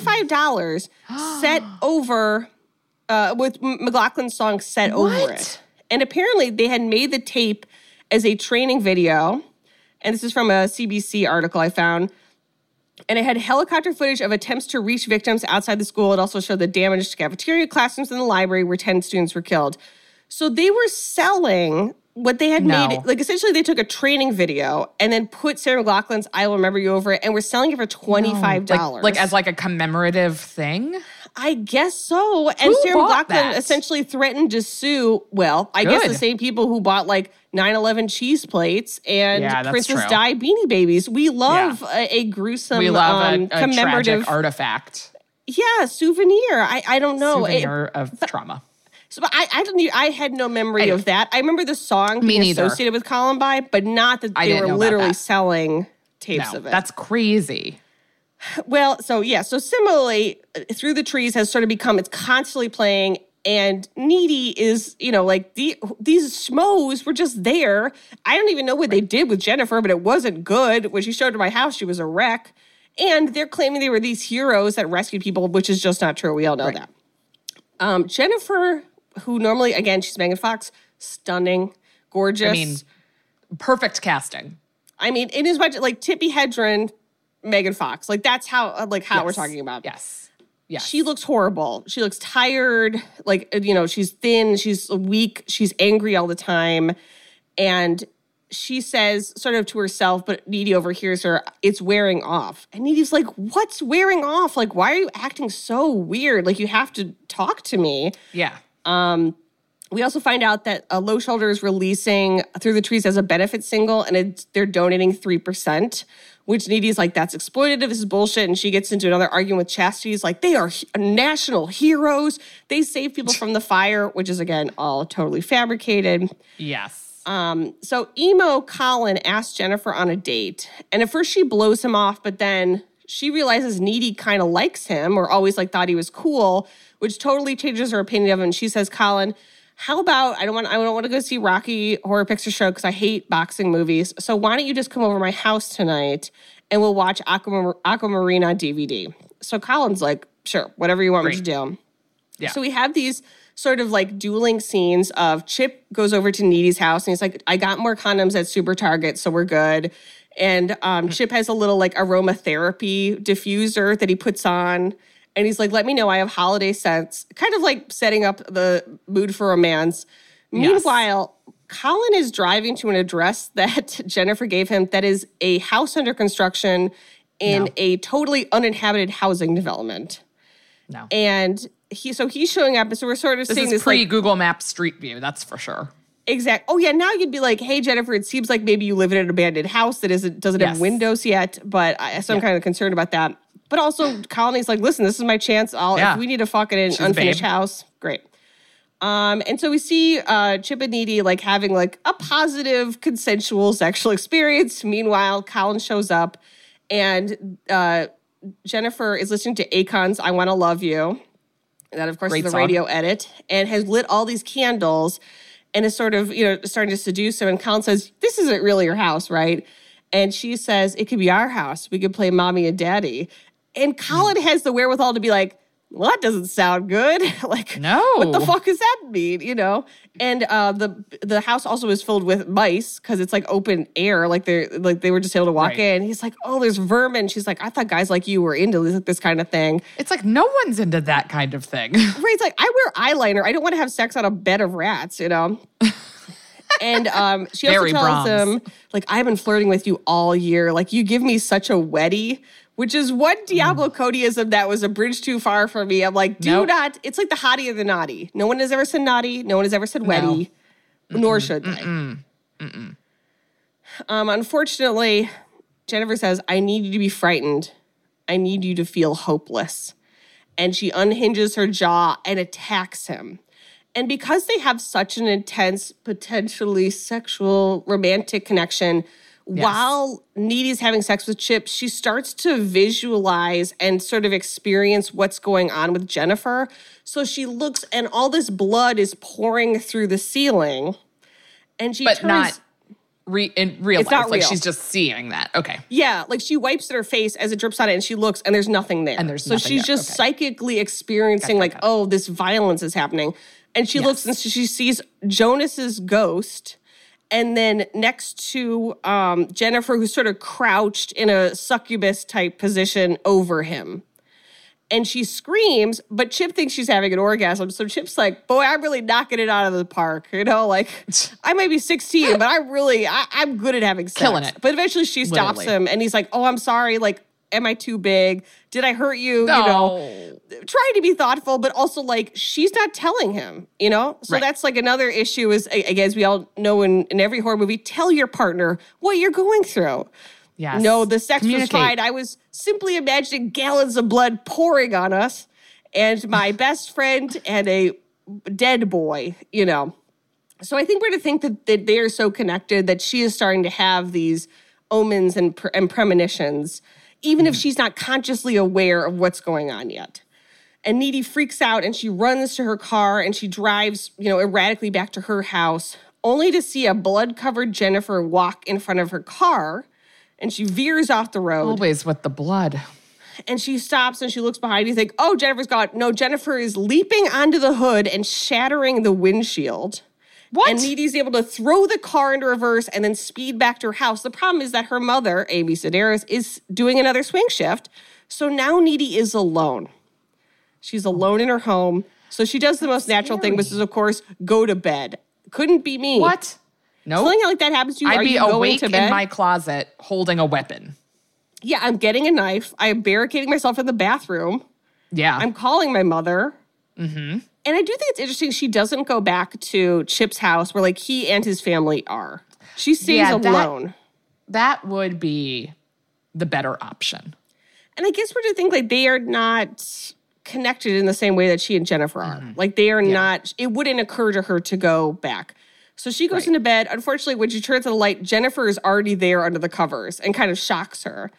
$25 set over, with McLachlan's song set over it. And apparently they had made the tape as a training video. And this is from a CBC article I found. And it had helicopter footage of attempts to reach victims outside the school. It also showed the damaged cafeteria, classrooms, and the library where 10 students were killed. So they were selling what they had made. Like, essentially, they took a training video and then put Sarah McLachlan's I Will Remember You over it, and were selling it for $25. Like as like a commemorative thing? I guess so. And Sarah McLachlan essentially threatened to sue, well, I guess the same people who bought, like, 9/11 cheese plates and Princess Di Beanie Babies. We love a gruesome, we love a commemorative tragic artifact. Yeah, souvenir. I don't know. Souvenir of trauma. So I had no memory of that. I remember the song being associated with Columbine, but not that they were literally selling tapes of it. That's crazy. Well, so similarly, Through the Trees has sort of become, it's constantly playing, and Needy is, you know, like these schmoes were just there. I don't even know what they did with Jennifer, but it wasn't good. When she showed up to my house, she was a wreck. And they're claiming they were these heroes that rescued people, which is just not true. We all know that. Jennifer, who normally, again, she's Megan Fox, stunning, gorgeous. I mean, perfect casting. I mean, in as much like Tippi Hedren, Megan Fox, like that's how we're talking about. Yes. She looks horrible. She looks tired. Like, you know, she's thin, she's weak, she's angry all the time. And she says sort of to herself, but Needy overhears her, it's wearing off. And Needy's like, what's wearing off? Like, why are you acting so weird? Like, you have to talk to me. Yeah. We also find out that Low Shoulder is releasing Through the Trees as a benefit single, and they're donating 3%, which Needy's like, that's exploitative, this is bullshit. And she gets into another argument with Chastity's like, they are national heroes. They save people from the fire, which is, again, all totally fabricated. Yes. So emo Colin asks Jennifer on a date, and at first she blows him off, but then she realizes Needy kind of likes him, or always like thought he was cool, which totally changes her opinion of him. And she says, Colin, how about, I don't want to go see Rocky Horror Picture Show because I hate boxing movies. So why don't you just come over to my house tonight and we'll watch Aquamarine on DVD. So Colin's like, sure, whatever you want me to do. Yeah. So we have these sort of like dueling scenes of Chip goes over to Needy's house and he's like, I got more condoms at Super Target, so we're good. And Chip has a little like aromatherapy diffuser that he puts on. And he's like, let me know, I have holiday scents, kind of like setting up the mood for romance. Yes. Meanwhile, Colin is driving to an address that Jennifer gave him that is a house under construction in a totally uninhabited housing development. No. And he's showing up, and so we're sort of seeing this pre-Google Maps Street View, that's for sure. Exactly. Oh, yeah, now you'd be like, hey, Jennifer, it seems like maybe you live in an abandoned house that doesn't have windows yet, but I'm kind of concerned about that. But also, Colony's like, listen, this is my chance. If we need to fuck it in an unfinished house, great. And so we see Chip and Needy like having like a positive consensual sexual experience. Meanwhile, Colin shows up and Jennifer is listening to Akon's I Want to Love You. That, of course, is the radio edit, and has lit all these candles and is sort of, starting to seduce him. And Colin says, this isn't really your house, right? And she says, it could be our house. We could play mommy and daddy. And Colin has the wherewithal to be like, well, that doesn't sound good. Like, no. What the fuck does that mean? You know? And the house also is filled with mice because it's like open air. Like they were just able to walk in. He's like, oh, there's vermin. She's like, I thought guys like you were into this kind of thing. It's like no one's into that kind of thing. Right. It's like, I wear eyeliner. I don't want to have sex on a bed of rats, you know? And she also tells him, like, I've been flirting with you all year. Like, you give me such a wetty. Which is one Diablo Codyism that was a bridge too far for me. I'm like, do not. It's like the hottie or the naughty. No one has ever said naughty. No one has ever said wetty. Nor should they. Unfortunately, Jennifer says, I need you to be frightened. I need you to feel hopeless. And she unhinges her jaw and attacks him. And because they have such an intense, potentially sexual, romantic connection, while Needy's having sex with Chip, she starts to visualize and sort of experience what's going on with Jennifer. So she looks, and all this blood is pouring through the ceiling. And she turns... not in real life. Not like real. She's just seeing that. Okay. Yeah, like she wipes at her face as it drips on it, and she looks, and there's nothing there. And there's so nothing she's there. just psychically experiencing, oh, this violence is happening. And she looks, and she sees Jonas's ghost. And then next to Jennifer, who's sort of crouched in a succubus-type position over him. And she screams, but Chip thinks she's having an orgasm. So Chip's like, boy, I'm really knocking it out of the park. You know, like, I may be 16, but I'm good at having sex. Killing it. But eventually she stops him, and he's like, oh, I'm sorry. Like, am I too big? Did I hurt you? No. You know, trying to be thoughtful, but also like she's not telling him, you know? So that's like another issue is, again, as we all know in every horror movie, tell your partner what you're going through. Yes. No, the sex was fine. I was simply imagining gallons of blood pouring on us and my best friend and a dead boy, you know? So I think we're to think that they are so connected that she is starting to have these omens and premonitions, even if she's not consciously aware of what's going on yet. And Needy freaks out and she runs to her car and she drives, erratically back to her house, only to see a blood-covered Jennifer walk in front of her car, and she veers off the road. Always with the blood. And she stops and she looks behind. You think, oh, Jennifer's gone. No, Jennifer is leaping onto the hood and shattering the windshield. What? And Needy's able to throw the car into reverse and then speed back to her house. The problem is that her mother, Amy Sedaris, is doing another swing shift. So now Needy is alone. She's alone in her home. So she does the most natural thing, which is, of course, go to bed. Couldn't be me. What? No. Something like that happens to you. I'd be awake to bed? in my closet holding a weapon. Yeah, I'm getting a knife. I'm barricading myself in the bathroom. Yeah. I'm calling my mother. Mm-hmm. And I do think it's interesting she doesn't go back to Chip's house where, he and his family are. She stays alone. That would be the better option. And I guess we're to think, they are not connected in the same way that she and Jennifer are. Mm-hmm. They are not, it wouldn't occur to her to go back. So she goes into bed. Unfortunately, when she turns on the light, Jennifer is already there under the covers and kind of shocks her.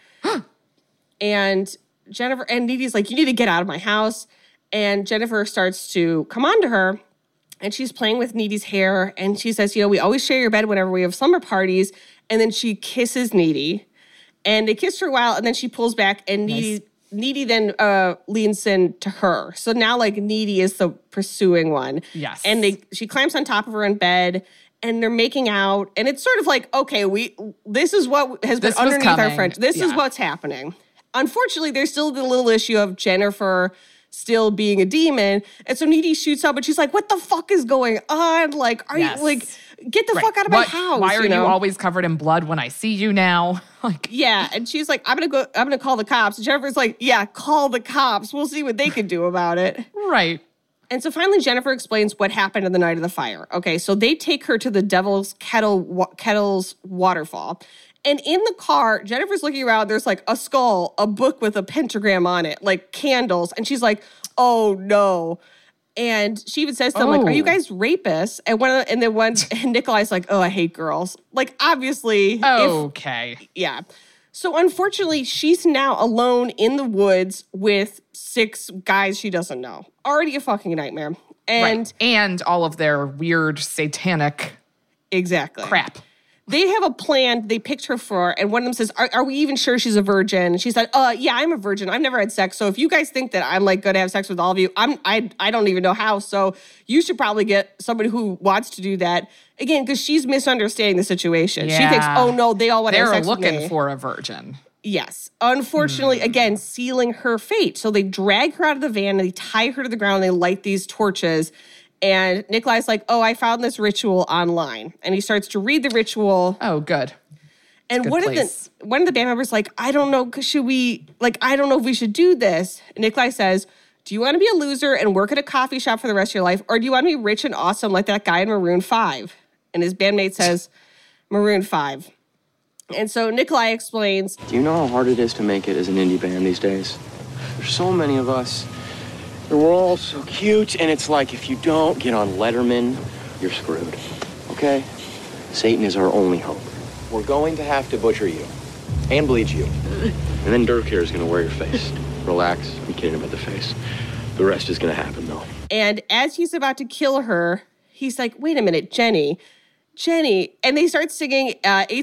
And Jennifer and Needy's like, you need to get out of my house. And Jennifer starts to come on to her, and she's playing with Needy's hair. And she says, we always share your bed whenever we have slumber parties. And then she kisses Needy. And they kiss for a while, and then she pulls back, and Needy then leans in to her. So now, Needy is the pursuing one. Yes. And she climbs on top of her in bed, and they're making out. And it's sort of like, okay, this is what has been underneath our friendship. This is what's happening. Unfortunately, there's still the little issue of Jennifer still being a demon. And so Needy shoots up, and she's like, what the fuck is going on? Are you, get the fuck out of my house. Why are you always covered in blood when I see you now? Yeah. And she's like, I'm going to call the cops. And Jennifer's like, yeah, call the cops. We'll see what they can do about it. Right. And so finally, Jennifer explains what happened on the night of the fire. Okay. So they take her to the Devil's Kettles waterfall. And in the car, Jennifer's looking around. There's a skull, a book with a pentagram on it, candles. And she's like, oh, no. And she even says to them, are you guys rapists? And Nikolai's like, oh, I hate girls. Obviously. Okay. Yeah. So unfortunately, she's now alone in the woods with 6 guys she doesn't know. Already a fucking nightmare. And all of their weird satanic exactly crap. they have a plan they picked her for, and one of them says, are we even sure she's a virgin? And she's like, yeah, I'm a virgin. I've never had sex. So if you guys think that I'm like going to have sex with all of you, I don't even know how. So you should probably get somebody who wants to do that. Again, because she's misunderstanding the situation. Yeah. She thinks, oh no, they all want to have sex with me. They're looking for a virgin. Yes. Unfortunately, again, sealing her fate. So they drag her out of the van and they tie her to the ground. And they light these torches. And Nikolai's like, oh, I found this ritual online. And he starts to read the ritual. Oh, good. And one of the band members like, I don't know, I don't know if we should do this. And Nikolai says, do you want to be a loser and work at a coffee shop for the rest of your life? Or do you want to be rich and awesome like that guy in Maroon 5? And his bandmate says, Maroon 5. And so Nikolai explains, do you know how hard it is to make it as an indie band these days? There's so many of us. We're all so cute, and it's like if you don't get on Letterman, you're screwed, okay? Satan is our only hope. We're going to have to butcher you and bleed you. And then Dirk here is going to wear your face. Relax, I'm kidding about the face. The rest is going to happen, though. And as he's about to kill her, he's like, wait a minute, Jenny. And they start singing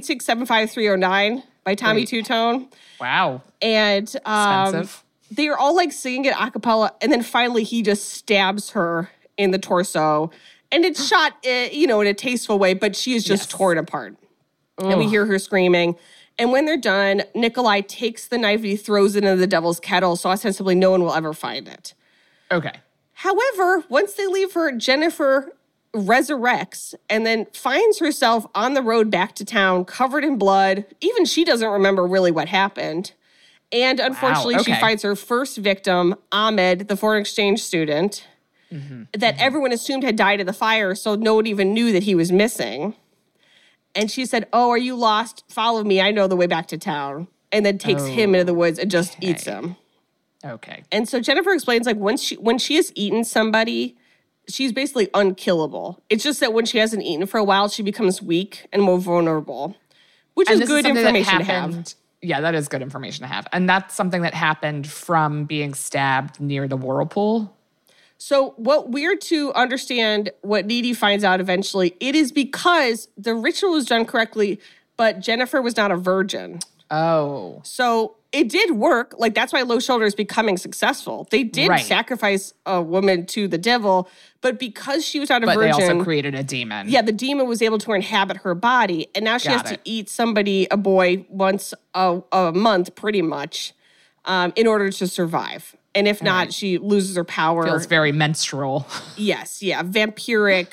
8675309 by Tommy Two-Tone. Wow. And expensive. They're all like singing it a cappella, and then finally he just stabs her in the torso. And it's shot, in a tasteful way, but she is just torn apart. Ugh. And we hear her screaming. And when they're done, Nikolai takes the knife and he throws it into the devil's kettle, so ostensibly no one will ever find it. Okay. However, once they leave her, Jennifer resurrects and then finds herself on the road back to town, covered in blood. Even she doesn't remember really what happened. And unfortunately, she finds her first victim, Ahmed, the foreign exchange student, that everyone assumed had died in the fire, so no one even knew that he was missing. And she said, oh, are you lost? Follow me. I know the way back to town. And then takes him into the woods and just eats him. Okay. And so Jennifer explains, like, when she has eaten somebody, she's basically unkillable. It's just that when she hasn't eaten for a while, she becomes weak and more vulnerable, which is good information to have. Yeah, that is good information to have. And that's something that happened from being stabbed near the whirlpool. So what we're to understand, what Needy finds out eventually, it is because the ritual was done correctly, but Jennifer was not a virgin. Oh. So it did work. Like, that's why Low Shoulder is becoming successful. They did sacrifice a woman to the devil, but because she was not a virgin. But they also created a demon. Yeah, the demon was able to inhabit her body. And now she has to eat a boy, once a month, pretty much, in order to survive. And if not, she loses her power. Feels very menstrual. Yes, yeah, vampiric,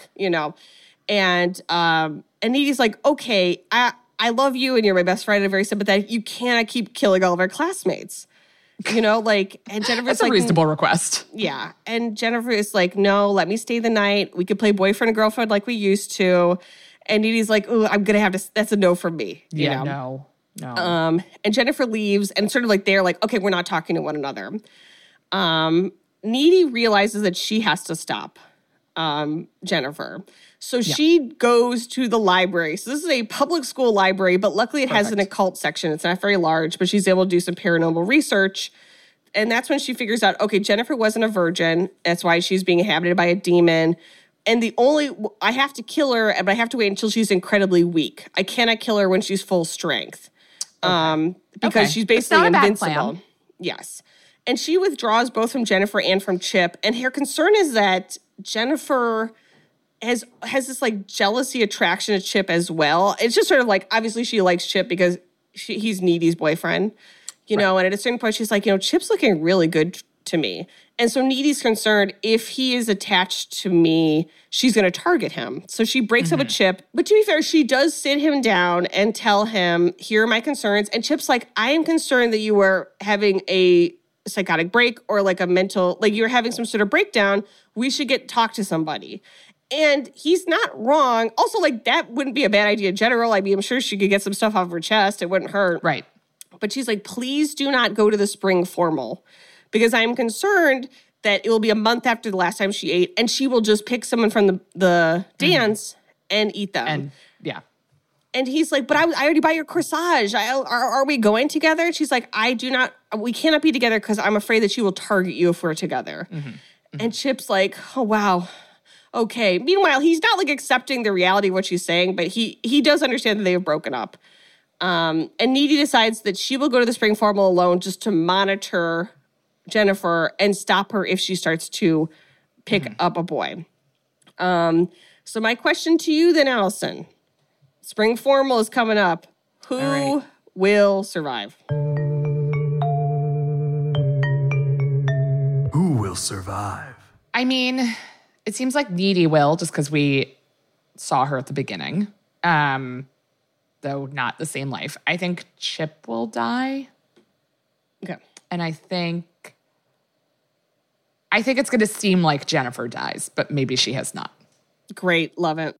And Needy's like, okay, I love you and you're my best friend and very sympathetic. You cannot keep killing all of our classmates. And Jennifer's That's a reasonable request. Yeah. And Jennifer is like, no, let me stay the night. We could play boyfriend and girlfriend like we used to. And Needy's like, oh, I'm going to have to, that's a no from me. No. And Jennifer leaves and sort of like, they're like, okay, we're not talking to one another. Needy realizes that she has to stop Jennifer. So she goes to the library. So this is a public school library, but luckily it has an occult section. It's not very large, but she's able to do some paranormal research. And that's when she figures out, okay, Jennifer wasn't a virgin. That's why she's being inhabited by a demon. And I have to kill her, but I have to wait until she's incredibly weak. I cannot kill her when she's full strength. Because she's basically invincible. Yes. And she withdraws both from Jennifer and from Chip. And her concern is that Jennifer has this like jealousy attraction to Chip as well. It's just sort of like, obviously she likes Chip because he's Needy's boyfriend, know, and at a certain point she's like, Chip's looking really good to me. And so Needy's concerned if he is attached to me, she's going to target him. So she breaks up with Chip. But to be fair, she does sit him down and tell him, here are my concerns. And Chip's like, I am concerned that you are having a psychotic break or like a mental, like you're having some sort of breakdown. We should talk to somebody. And he's not wrong. Also, like, that wouldn't be a bad idea in general. I mean, I'm sure she could get some stuff off her chest. It wouldn't hurt. Right. But she's like, please do not go to the spring formal because I'm concerned that it will be a month after the last time she ate and she will just pick someone from the dance and eat them. And he's like, but I already bought your corsage. Are we going together? She's like, we cannot be together because I'm afraid that she will target you if we're together. And Chip's like, oh, wow. okay. Meanwhile, he's not like accepting the reality of what she's saying, but he does understand that they have broken up. And Needy decides that she will go to the spring formal alone just to monitor Jennifer and stop her if she starts to pick up a boy. So my question to you then, Allison, spring formal is coming up. Who will survive? Who will survive? I mean, it seems like Needy will, just because we saw her at the beginning. Though not the same life. I think Chip will die. Okay. And I think it's going to seem like Jennifer dies, but maybe she has not. Great. Love it.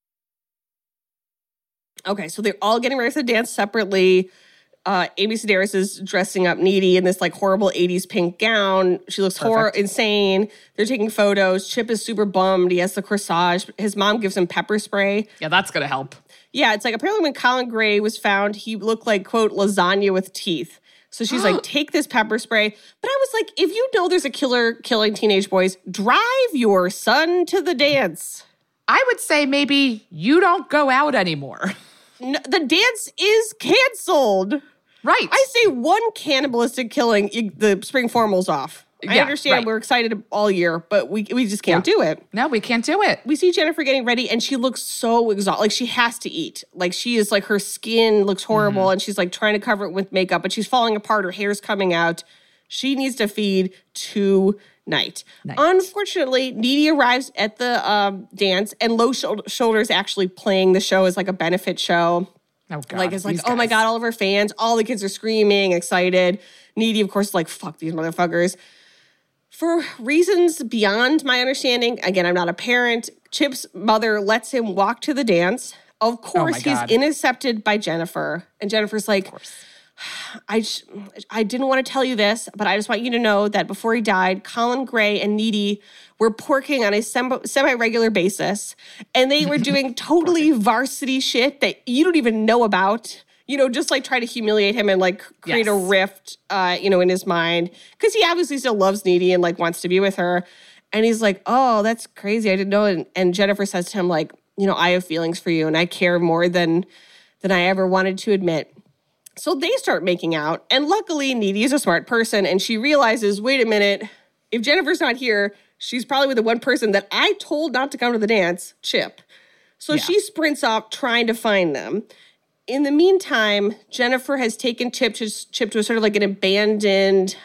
Okay, so they're all getting ready for the dance separately. Amy Sedaris is dressing up Needy in this like horrible 80s pink gown. She looks insane. They're taking photos. Chip is super bummed. He has the corsage. His mom gives him pepper spray. Yeah, that's going to help. Yeah, it's like apparently when Colin Gray was found, he looked like, quote, lasagna with teeth. So she's like, take this pepper spray. But I was like, if you know there's a killer killing teenage boys, drive your son to the dance. I would say maybe you don't go out anymore. No, the dance is canceled. Right. I say one cannibalistic killing, the spring formal's off. I understand we're excited all year, but we just can't do it. No, we can't do it. We see Jennifer getting ready, and she looks so exhausted. Like, she has to eat. Like, she is, like, her skin looks horrible, and she's, like, trying to cover it with makeup, but she's falling apart. Her hair's coming out. She needs to feed tonight. Unfortunately, Needy arrives at the dance, and Low Shoulder's actually playing the show as, like, a benefit show. Oh, God. Like, it's like, oh, my God, all of her fans. All the kids are screaming, excited. Needy, of course, is like, fuck these motherfuckers. For reasons beyond my understanding, again, I'm not a parent, Chip's mother lets him walk to the dance. Of course, he's intercepted by Jennifer. And Jennifer's like, I didn't want to tell you this, but I just want you to know that before he died, Colin Gray and Needy were porking on a semi-regular basis. And they were doing totally varsity shit that you don't even know about. You know, just like try to humiliate him and like create a rift, in his mind. Because he obviously still loves Needy and like wants to be with her. And he's like, oh, that's crazy. I didn't know. And Jennifer says to him like, I have feelings for you and I care more than I ever wanted to admit. So they start making out. And luckily, Needy is a smart person. And she realizes, wait a minute, if Jennifer's not here, she's probably with the one person that I told not to come to the dance, Chip. So she sprints off trying to find them. In the meantime, Jennifer has taken Chip to sort of like an abandoned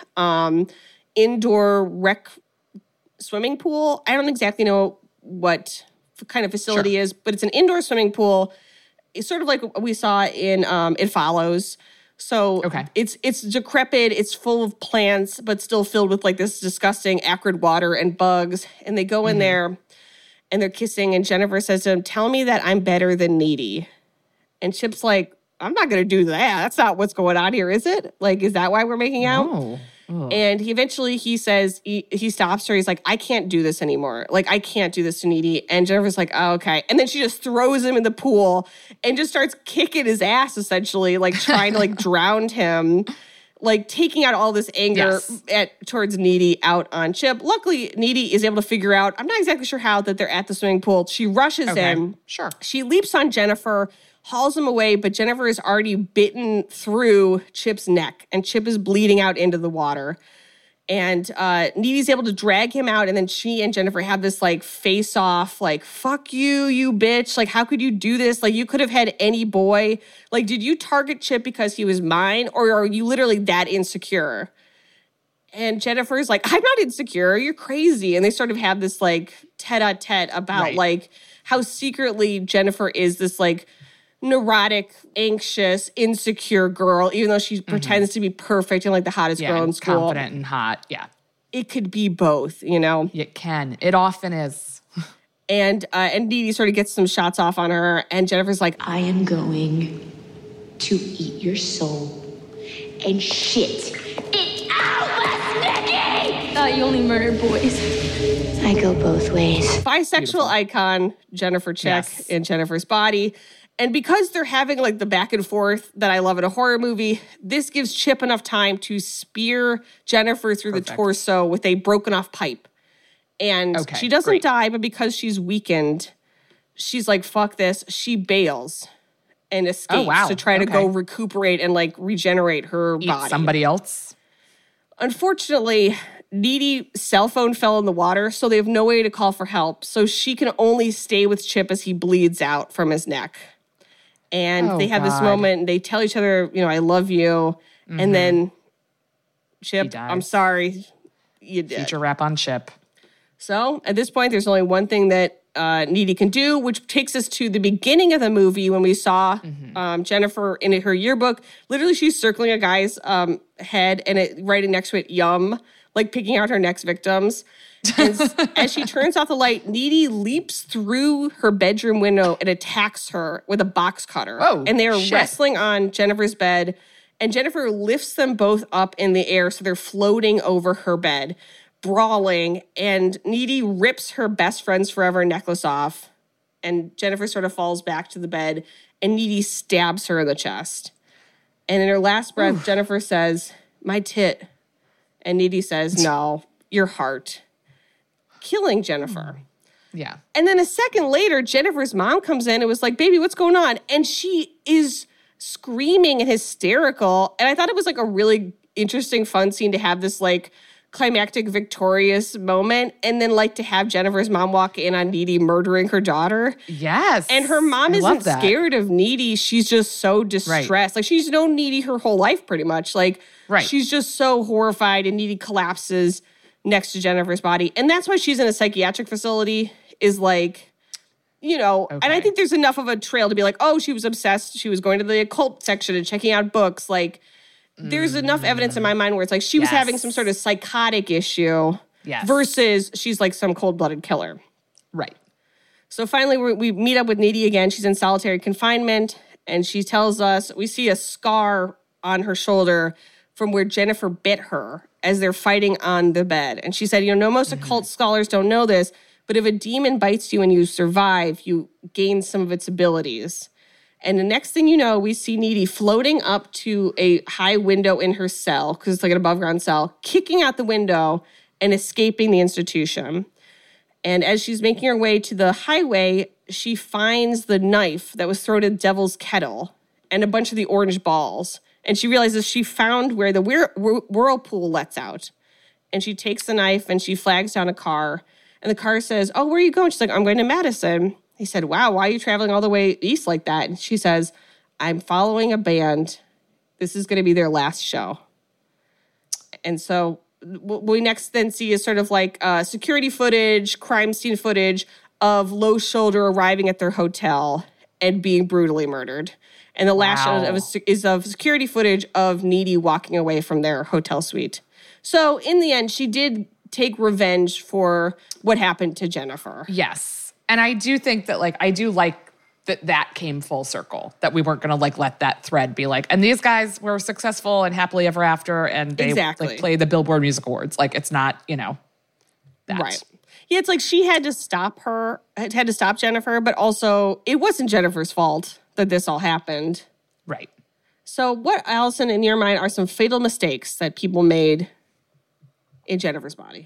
indoor rec swimming pool. I don't exactly know what kind of facility is, but it's an indoor swimming pool. It's sort of like we saw in It Follows. So it's decrepit, it's full of plants, but still filled with like this disgusting acrid water and bugs. And they go in there and they're kissing, and Jennifer says to him, tell me that I'm better than Needy. And Chip's like, I'm not going to do that. That's not what's going on here, is it? Like, is that why we're making out? No. Oh. And he says, he stops her. He's like, I can't do this anymore. Like, I can't do this to Needy. And Jennifer's like, oh, okay. And then she just throws him in the pool and just starts kicking his ass, essentially, like trying to like drown him, like taking out all this anger towards Needy out on Chip. Luckily, Needy is able to figure out, I'm not exactly sure how, that they're at the swimming pool. She rushes in. Sure. She leaps on Jennifer, hauls him away, but Jennifer is already bitten through Chip's neck, and Chip is bleeding out into the water. And Needy's able to drag him out, and then she and Jennifer have this, like, face-off, like, fuck you, you bitch. Like, how could you do this? Like, you could have had any boy. Like, did you target Chip because he was mine, or are you literally that insecure? And Jennifer's like, I'm not insecure. You're crazy. And they sort of have this, like, tete-a-tete about, like, how secretly Jennifer is this, like, neurotic, anxious, insecure girl, even though she pretends to be perfect and like the hottest girl in school. Confident and hot, It could be both, It can. It often is. And Needy sort of gets some shots off on her, and Jennifer's like, I am going to eat your soul and shit it out, Nikki! Thought you only murdered boys. I go both ways. Bisexual icon, Jennifer Check in Jennifer's body. And because they're having like the back and forth that I love in a horror movie, this gives Chip enough time to spear Jennifer through the torso with a broken off pipe. And she doesn't die, but because she's weakened, she's like, fuck this. She bails and escapes to try to go recuperate and like regenerate her body. Somebody else. Unfortunately, Needy's cell phone fell in the water, so they have no way to call for help. So she can only stay with Chip as he bleeds out from his neck. And they have this moment, and they tell each other, you know, I love you. And then, Chip, I'm sorry, you did. Feature wrap on Chip. So at this point, there's only one thing that Needy can do, which takes us to the beginning of the movie when we saw Jennifer in her yearbook. Literally, she's circling a guy's head and writing next to it, yum, like picking out her next victims. And as she turns off the light, Needy leaps through her bedroom window and attacks her with a box cutter. Oh, and they're wrestling on Jennifer's bed, and Jennifer lifts them both up in the air so they're floating over her bed, brawling, and Needy rips her best friend's forever necklace off, and Jennifer sort of falls back to the bed, and Needy stabs her in the chest. And in her last breath, Jennifer says, my tit. And Needy says, no, your heart. Killing Jennifer. Yeah. And then a second later, Jennifer's mom comes in and was like, baby, what's going on? And she is screaming and hysterical. And I thought it was like a really interesting, fun scene to have this like climactic, victorious moment. And then like to have Jennifer's mom walk in on Needy murdering her daughter. Yes. And her mom isn't scared of Needy. She's just so distressed. Right. Like she's known Needy her whole life pretty much. Like she's just so horrified, and Needy collapses next to Jennifer's body. And that's why she's in a psychiatric facility, is like, you know, and I think there's enough of a trail to be like, oh, she was obsessed. She was going to the occult section and checking out books. Like, there's enough evidence in my mind where it's like she was having some sort of psychotic issue versus she's like some cold-blooded killer. Right. So finally, we meet up with Needy again. She's in solitary confinement, and she tells us, we see a scar on her shoulder from where Jennifer bit her as they're fighting on the bed. And she said, you know, most occult scholars don't know this, but if a demon bites you and you survive, you gain some of its abilities. And the next thing you know, we see Needy floating up to a high window in her cell, because it's like an above-ground cell, kicking out the window and escaping the institution. And as she's making her way to the highway, she finds the knife that was thrown in Devil's Kettle and a bunch of the orange balls. And she realizes she found where the whirlpool lets out. And she takes the knife and she flags down a car. And the car says, oh, where are you going? She's like, I'm going to Madison. He said, wow, why are you traveling all the way east like that? And she says, I'm following a band. This is going to be their last show. And so what we next then see is sort of like security footage, crime scene footage of Low Shoulder arriving at their hotel and being brutally murdered. And the last shot is of security footage of Needy walking away from their hotel suite. So in the end, she did take revenge for what happened to Jennifer. Yes. And I do think that, like, I do like that came full circle, that we weren't going to, like, let that thread be like, and these guys were successful and happily ever after, and they like, played the Billboard Music Awards. Like, it's not, you know, that. Right. Yeah, it's like she had to stop Jennifer, but also it wasn't Jennifer's fault that this all happened. Right. So what, Allison, in your mind, are some fatal mistakes that people made in Jennifer's body?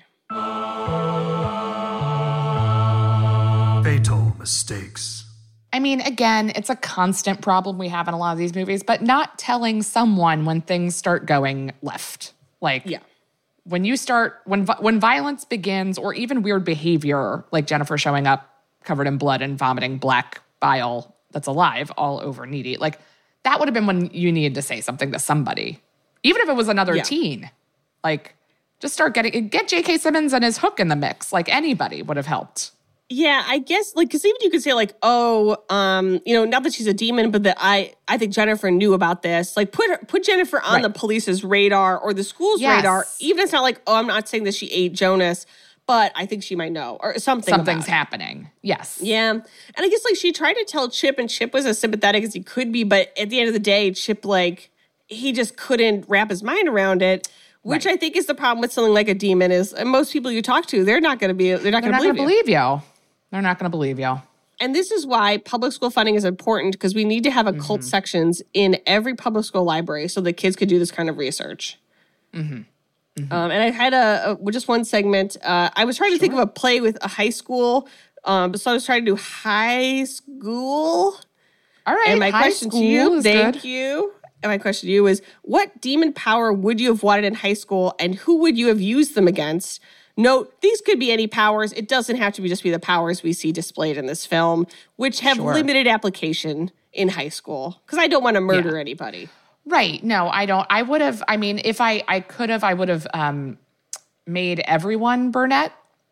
Fatal mistakes. I mean, again, it's a constant problem we have in a lot of these movies, but not telling someone when things start going left. Like, when you start, when violence begins, or even weird behavior, like Jennifer showing up covered in blood and vomiting black bile that's alive all over Needy, like, that would have been when you needed to say something to somebody. Even if it was another teen. Like, just get J.K. Simmons and his hook in the mix. Like, anybody would have helped. Yeah, I guess, like, because even you could say, like, oh, you know, not that she's a demon, but that I think Jennifer knew about this. Like, put Jennifer on the police's radar or the school's radar. Even if it's not like, oh, I'm not saying that she ate Jonas, but I think she might know, or something's happening. Yes. Yeah. And I guess, like, she tried to tell Chip, and Chip was as sympathetic as he could be, but at the end of the day, Chip, like, he just couldn't wrap his mind around it, which I think is the problem with something like a demon is most people you talk to, they're not going to believe you. They're not going to believe you. And this is why public school funding is important, because we need to have occult sections in every public school library so that kids could do this kind of research. Mm-hmm. And I had just one segment. I was trying to think of a play with a high school. So I was trying to do high school. All right. And my question to you, thank you. And my question to you is, what demon power would you have wanted in high school, and who would you have used them against? Note, these could be any powers. It doesn't have to just be the powers we see displayed in this film, which have limited application in high school. Because I don't want to murder anybody. Right. No, I don't. I would have, I mean, if I could have, I would have made everyone Burnett.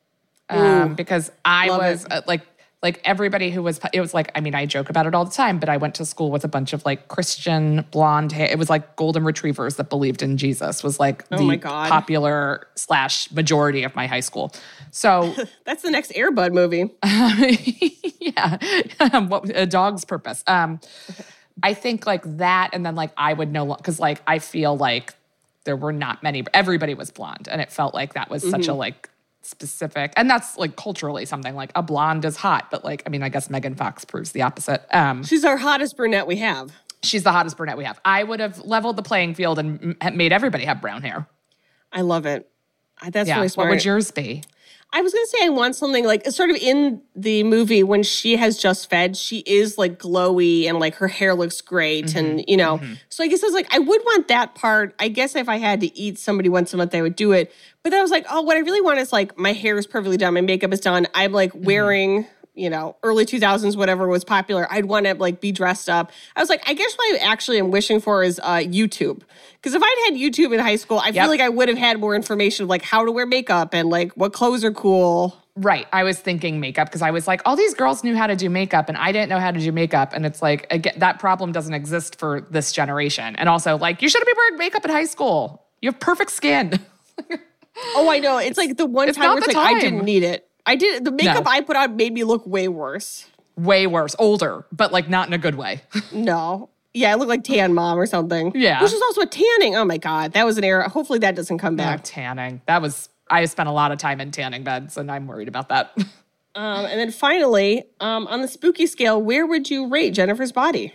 Because I was like everybody who was, it was like, I mean, I joke about it all the time, but I went to school with a bunch of like Christian blonde hair. It was like golden retrievers that believed in Jesus was like the popular / majority of my high school. So that's the next Air Bud movie. Yeah. A Dog's Purpose. I think like that. And then like I would know, because like I feel like there were not many, everybody was blonde. And it felt like that was such a like specific, and that's like culturally something like a blonde is hot, but like, I mean, I guess Megan Fox proves the opposite. She's our hottest brunette we have. She's the hottest brunette we have. I would have leveled the playing field and made everybody have brown hair. I love it. That's really smart. What would yours be? I was going to say I want something like sort of in the movie when she has just fed, she is like glowy and like her hair looks great and, you know. So I guess I was like, I would want that part. I guess if I had to eat somebody once a month, I would do it. But then I was like, oh, what I really want is like my hair is perfectly done. My makeup is done. I'm like wearing, you know, early 2000s, whatever was popular. I'd want to like be dressed up. I was like, I guess what I actually am wishing for is YouTube. Because if I'd had YouTube in high school, I feel like I would have had more information of like how to wear makeup and like what clothes are cool. Right. I was thinking makeup because I was like, all these girls knew how to do makeup and I didn't know how to do makeup. And it's like, again, that problem doesn't exist for this generation. And also like, you shouldn't be wearing makeup in high school. You have perfect skin. Oh, I know. It's like the one time where it's like, I didn't need it. The makeup I put on made me look way worse. Way worse. Older, but like not in a good way. No. Yeah, I look like Tan Mom or something. Yeah. Which was also a tanning. Oh my God. That was an era. Hopefully that doesn't come back. No, tanning. I spent a lot of time in tanning beds and I'm worried about that. And then finally, on the spooky scale, where would you rate Jennifer's Body?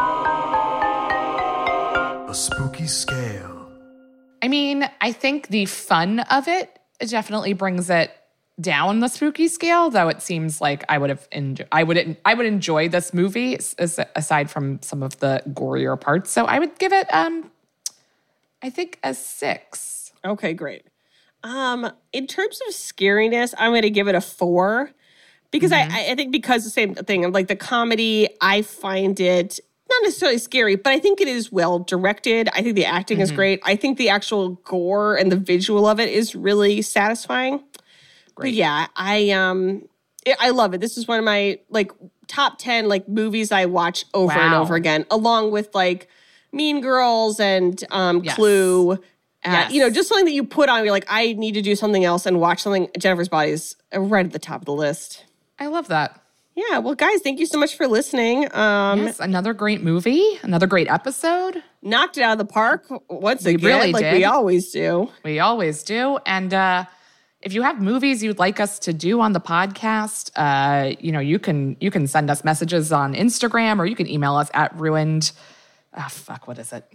A spooky scale. I mean, I think the fun of it definitely brings it down the spooky scale, though it seems like I would enjoy this movie aside from some of the gorier parts. So I would give it I think a 6. Okay, great. In terms of scariness, I'm going to give it a 4 because I think because the same thing, like the comedy, I find it not necessarily scary, but I think it is well directed. I think the acting is great. I think the actual gore and the visual of it is really satisfying. Great. But yeah, I love it. This is one of my like top 10 like movies I watch over and over again, along with like Mean Girls and Clue. You know, just something that you put on. You're like, I need to do something else and watch something. Jennifer's Body is right at the top of the list. I love that. Yeah. Well, guys, thank you so much for listening. Yes, another great movie, another great episode. Knocked it out of the park once again, really like we always do. We always do. And if you have movies you'd like us to do on the podcast, you know, you can send us messages on Instagram or you can email us at ruined. Oh, fuck, what is it?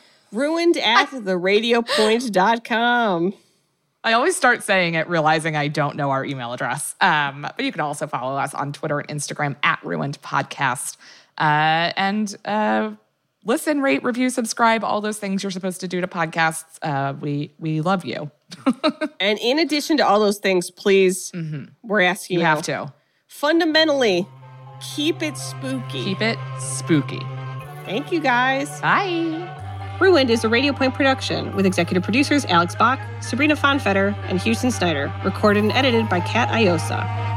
ruined@theradiopoint.com. I always start saying it realizing I don't know our email address. But you can also follow us on Twitter and Instagram at Ruined Podcast. And listen, rate, review, subscribe, all those things you're supposed to do to podcasts. We love you. And in addition to all those things, please, we're asking you. You have to. Fundamentally, keep it spooky. Keep it spooky. Thank you, guys. Bye. Ruined is a Radio Point production with executive producers Alex Bach, Sabrina Fonfetter, and Houston Snyder, recorded and edited by Kat Iosa.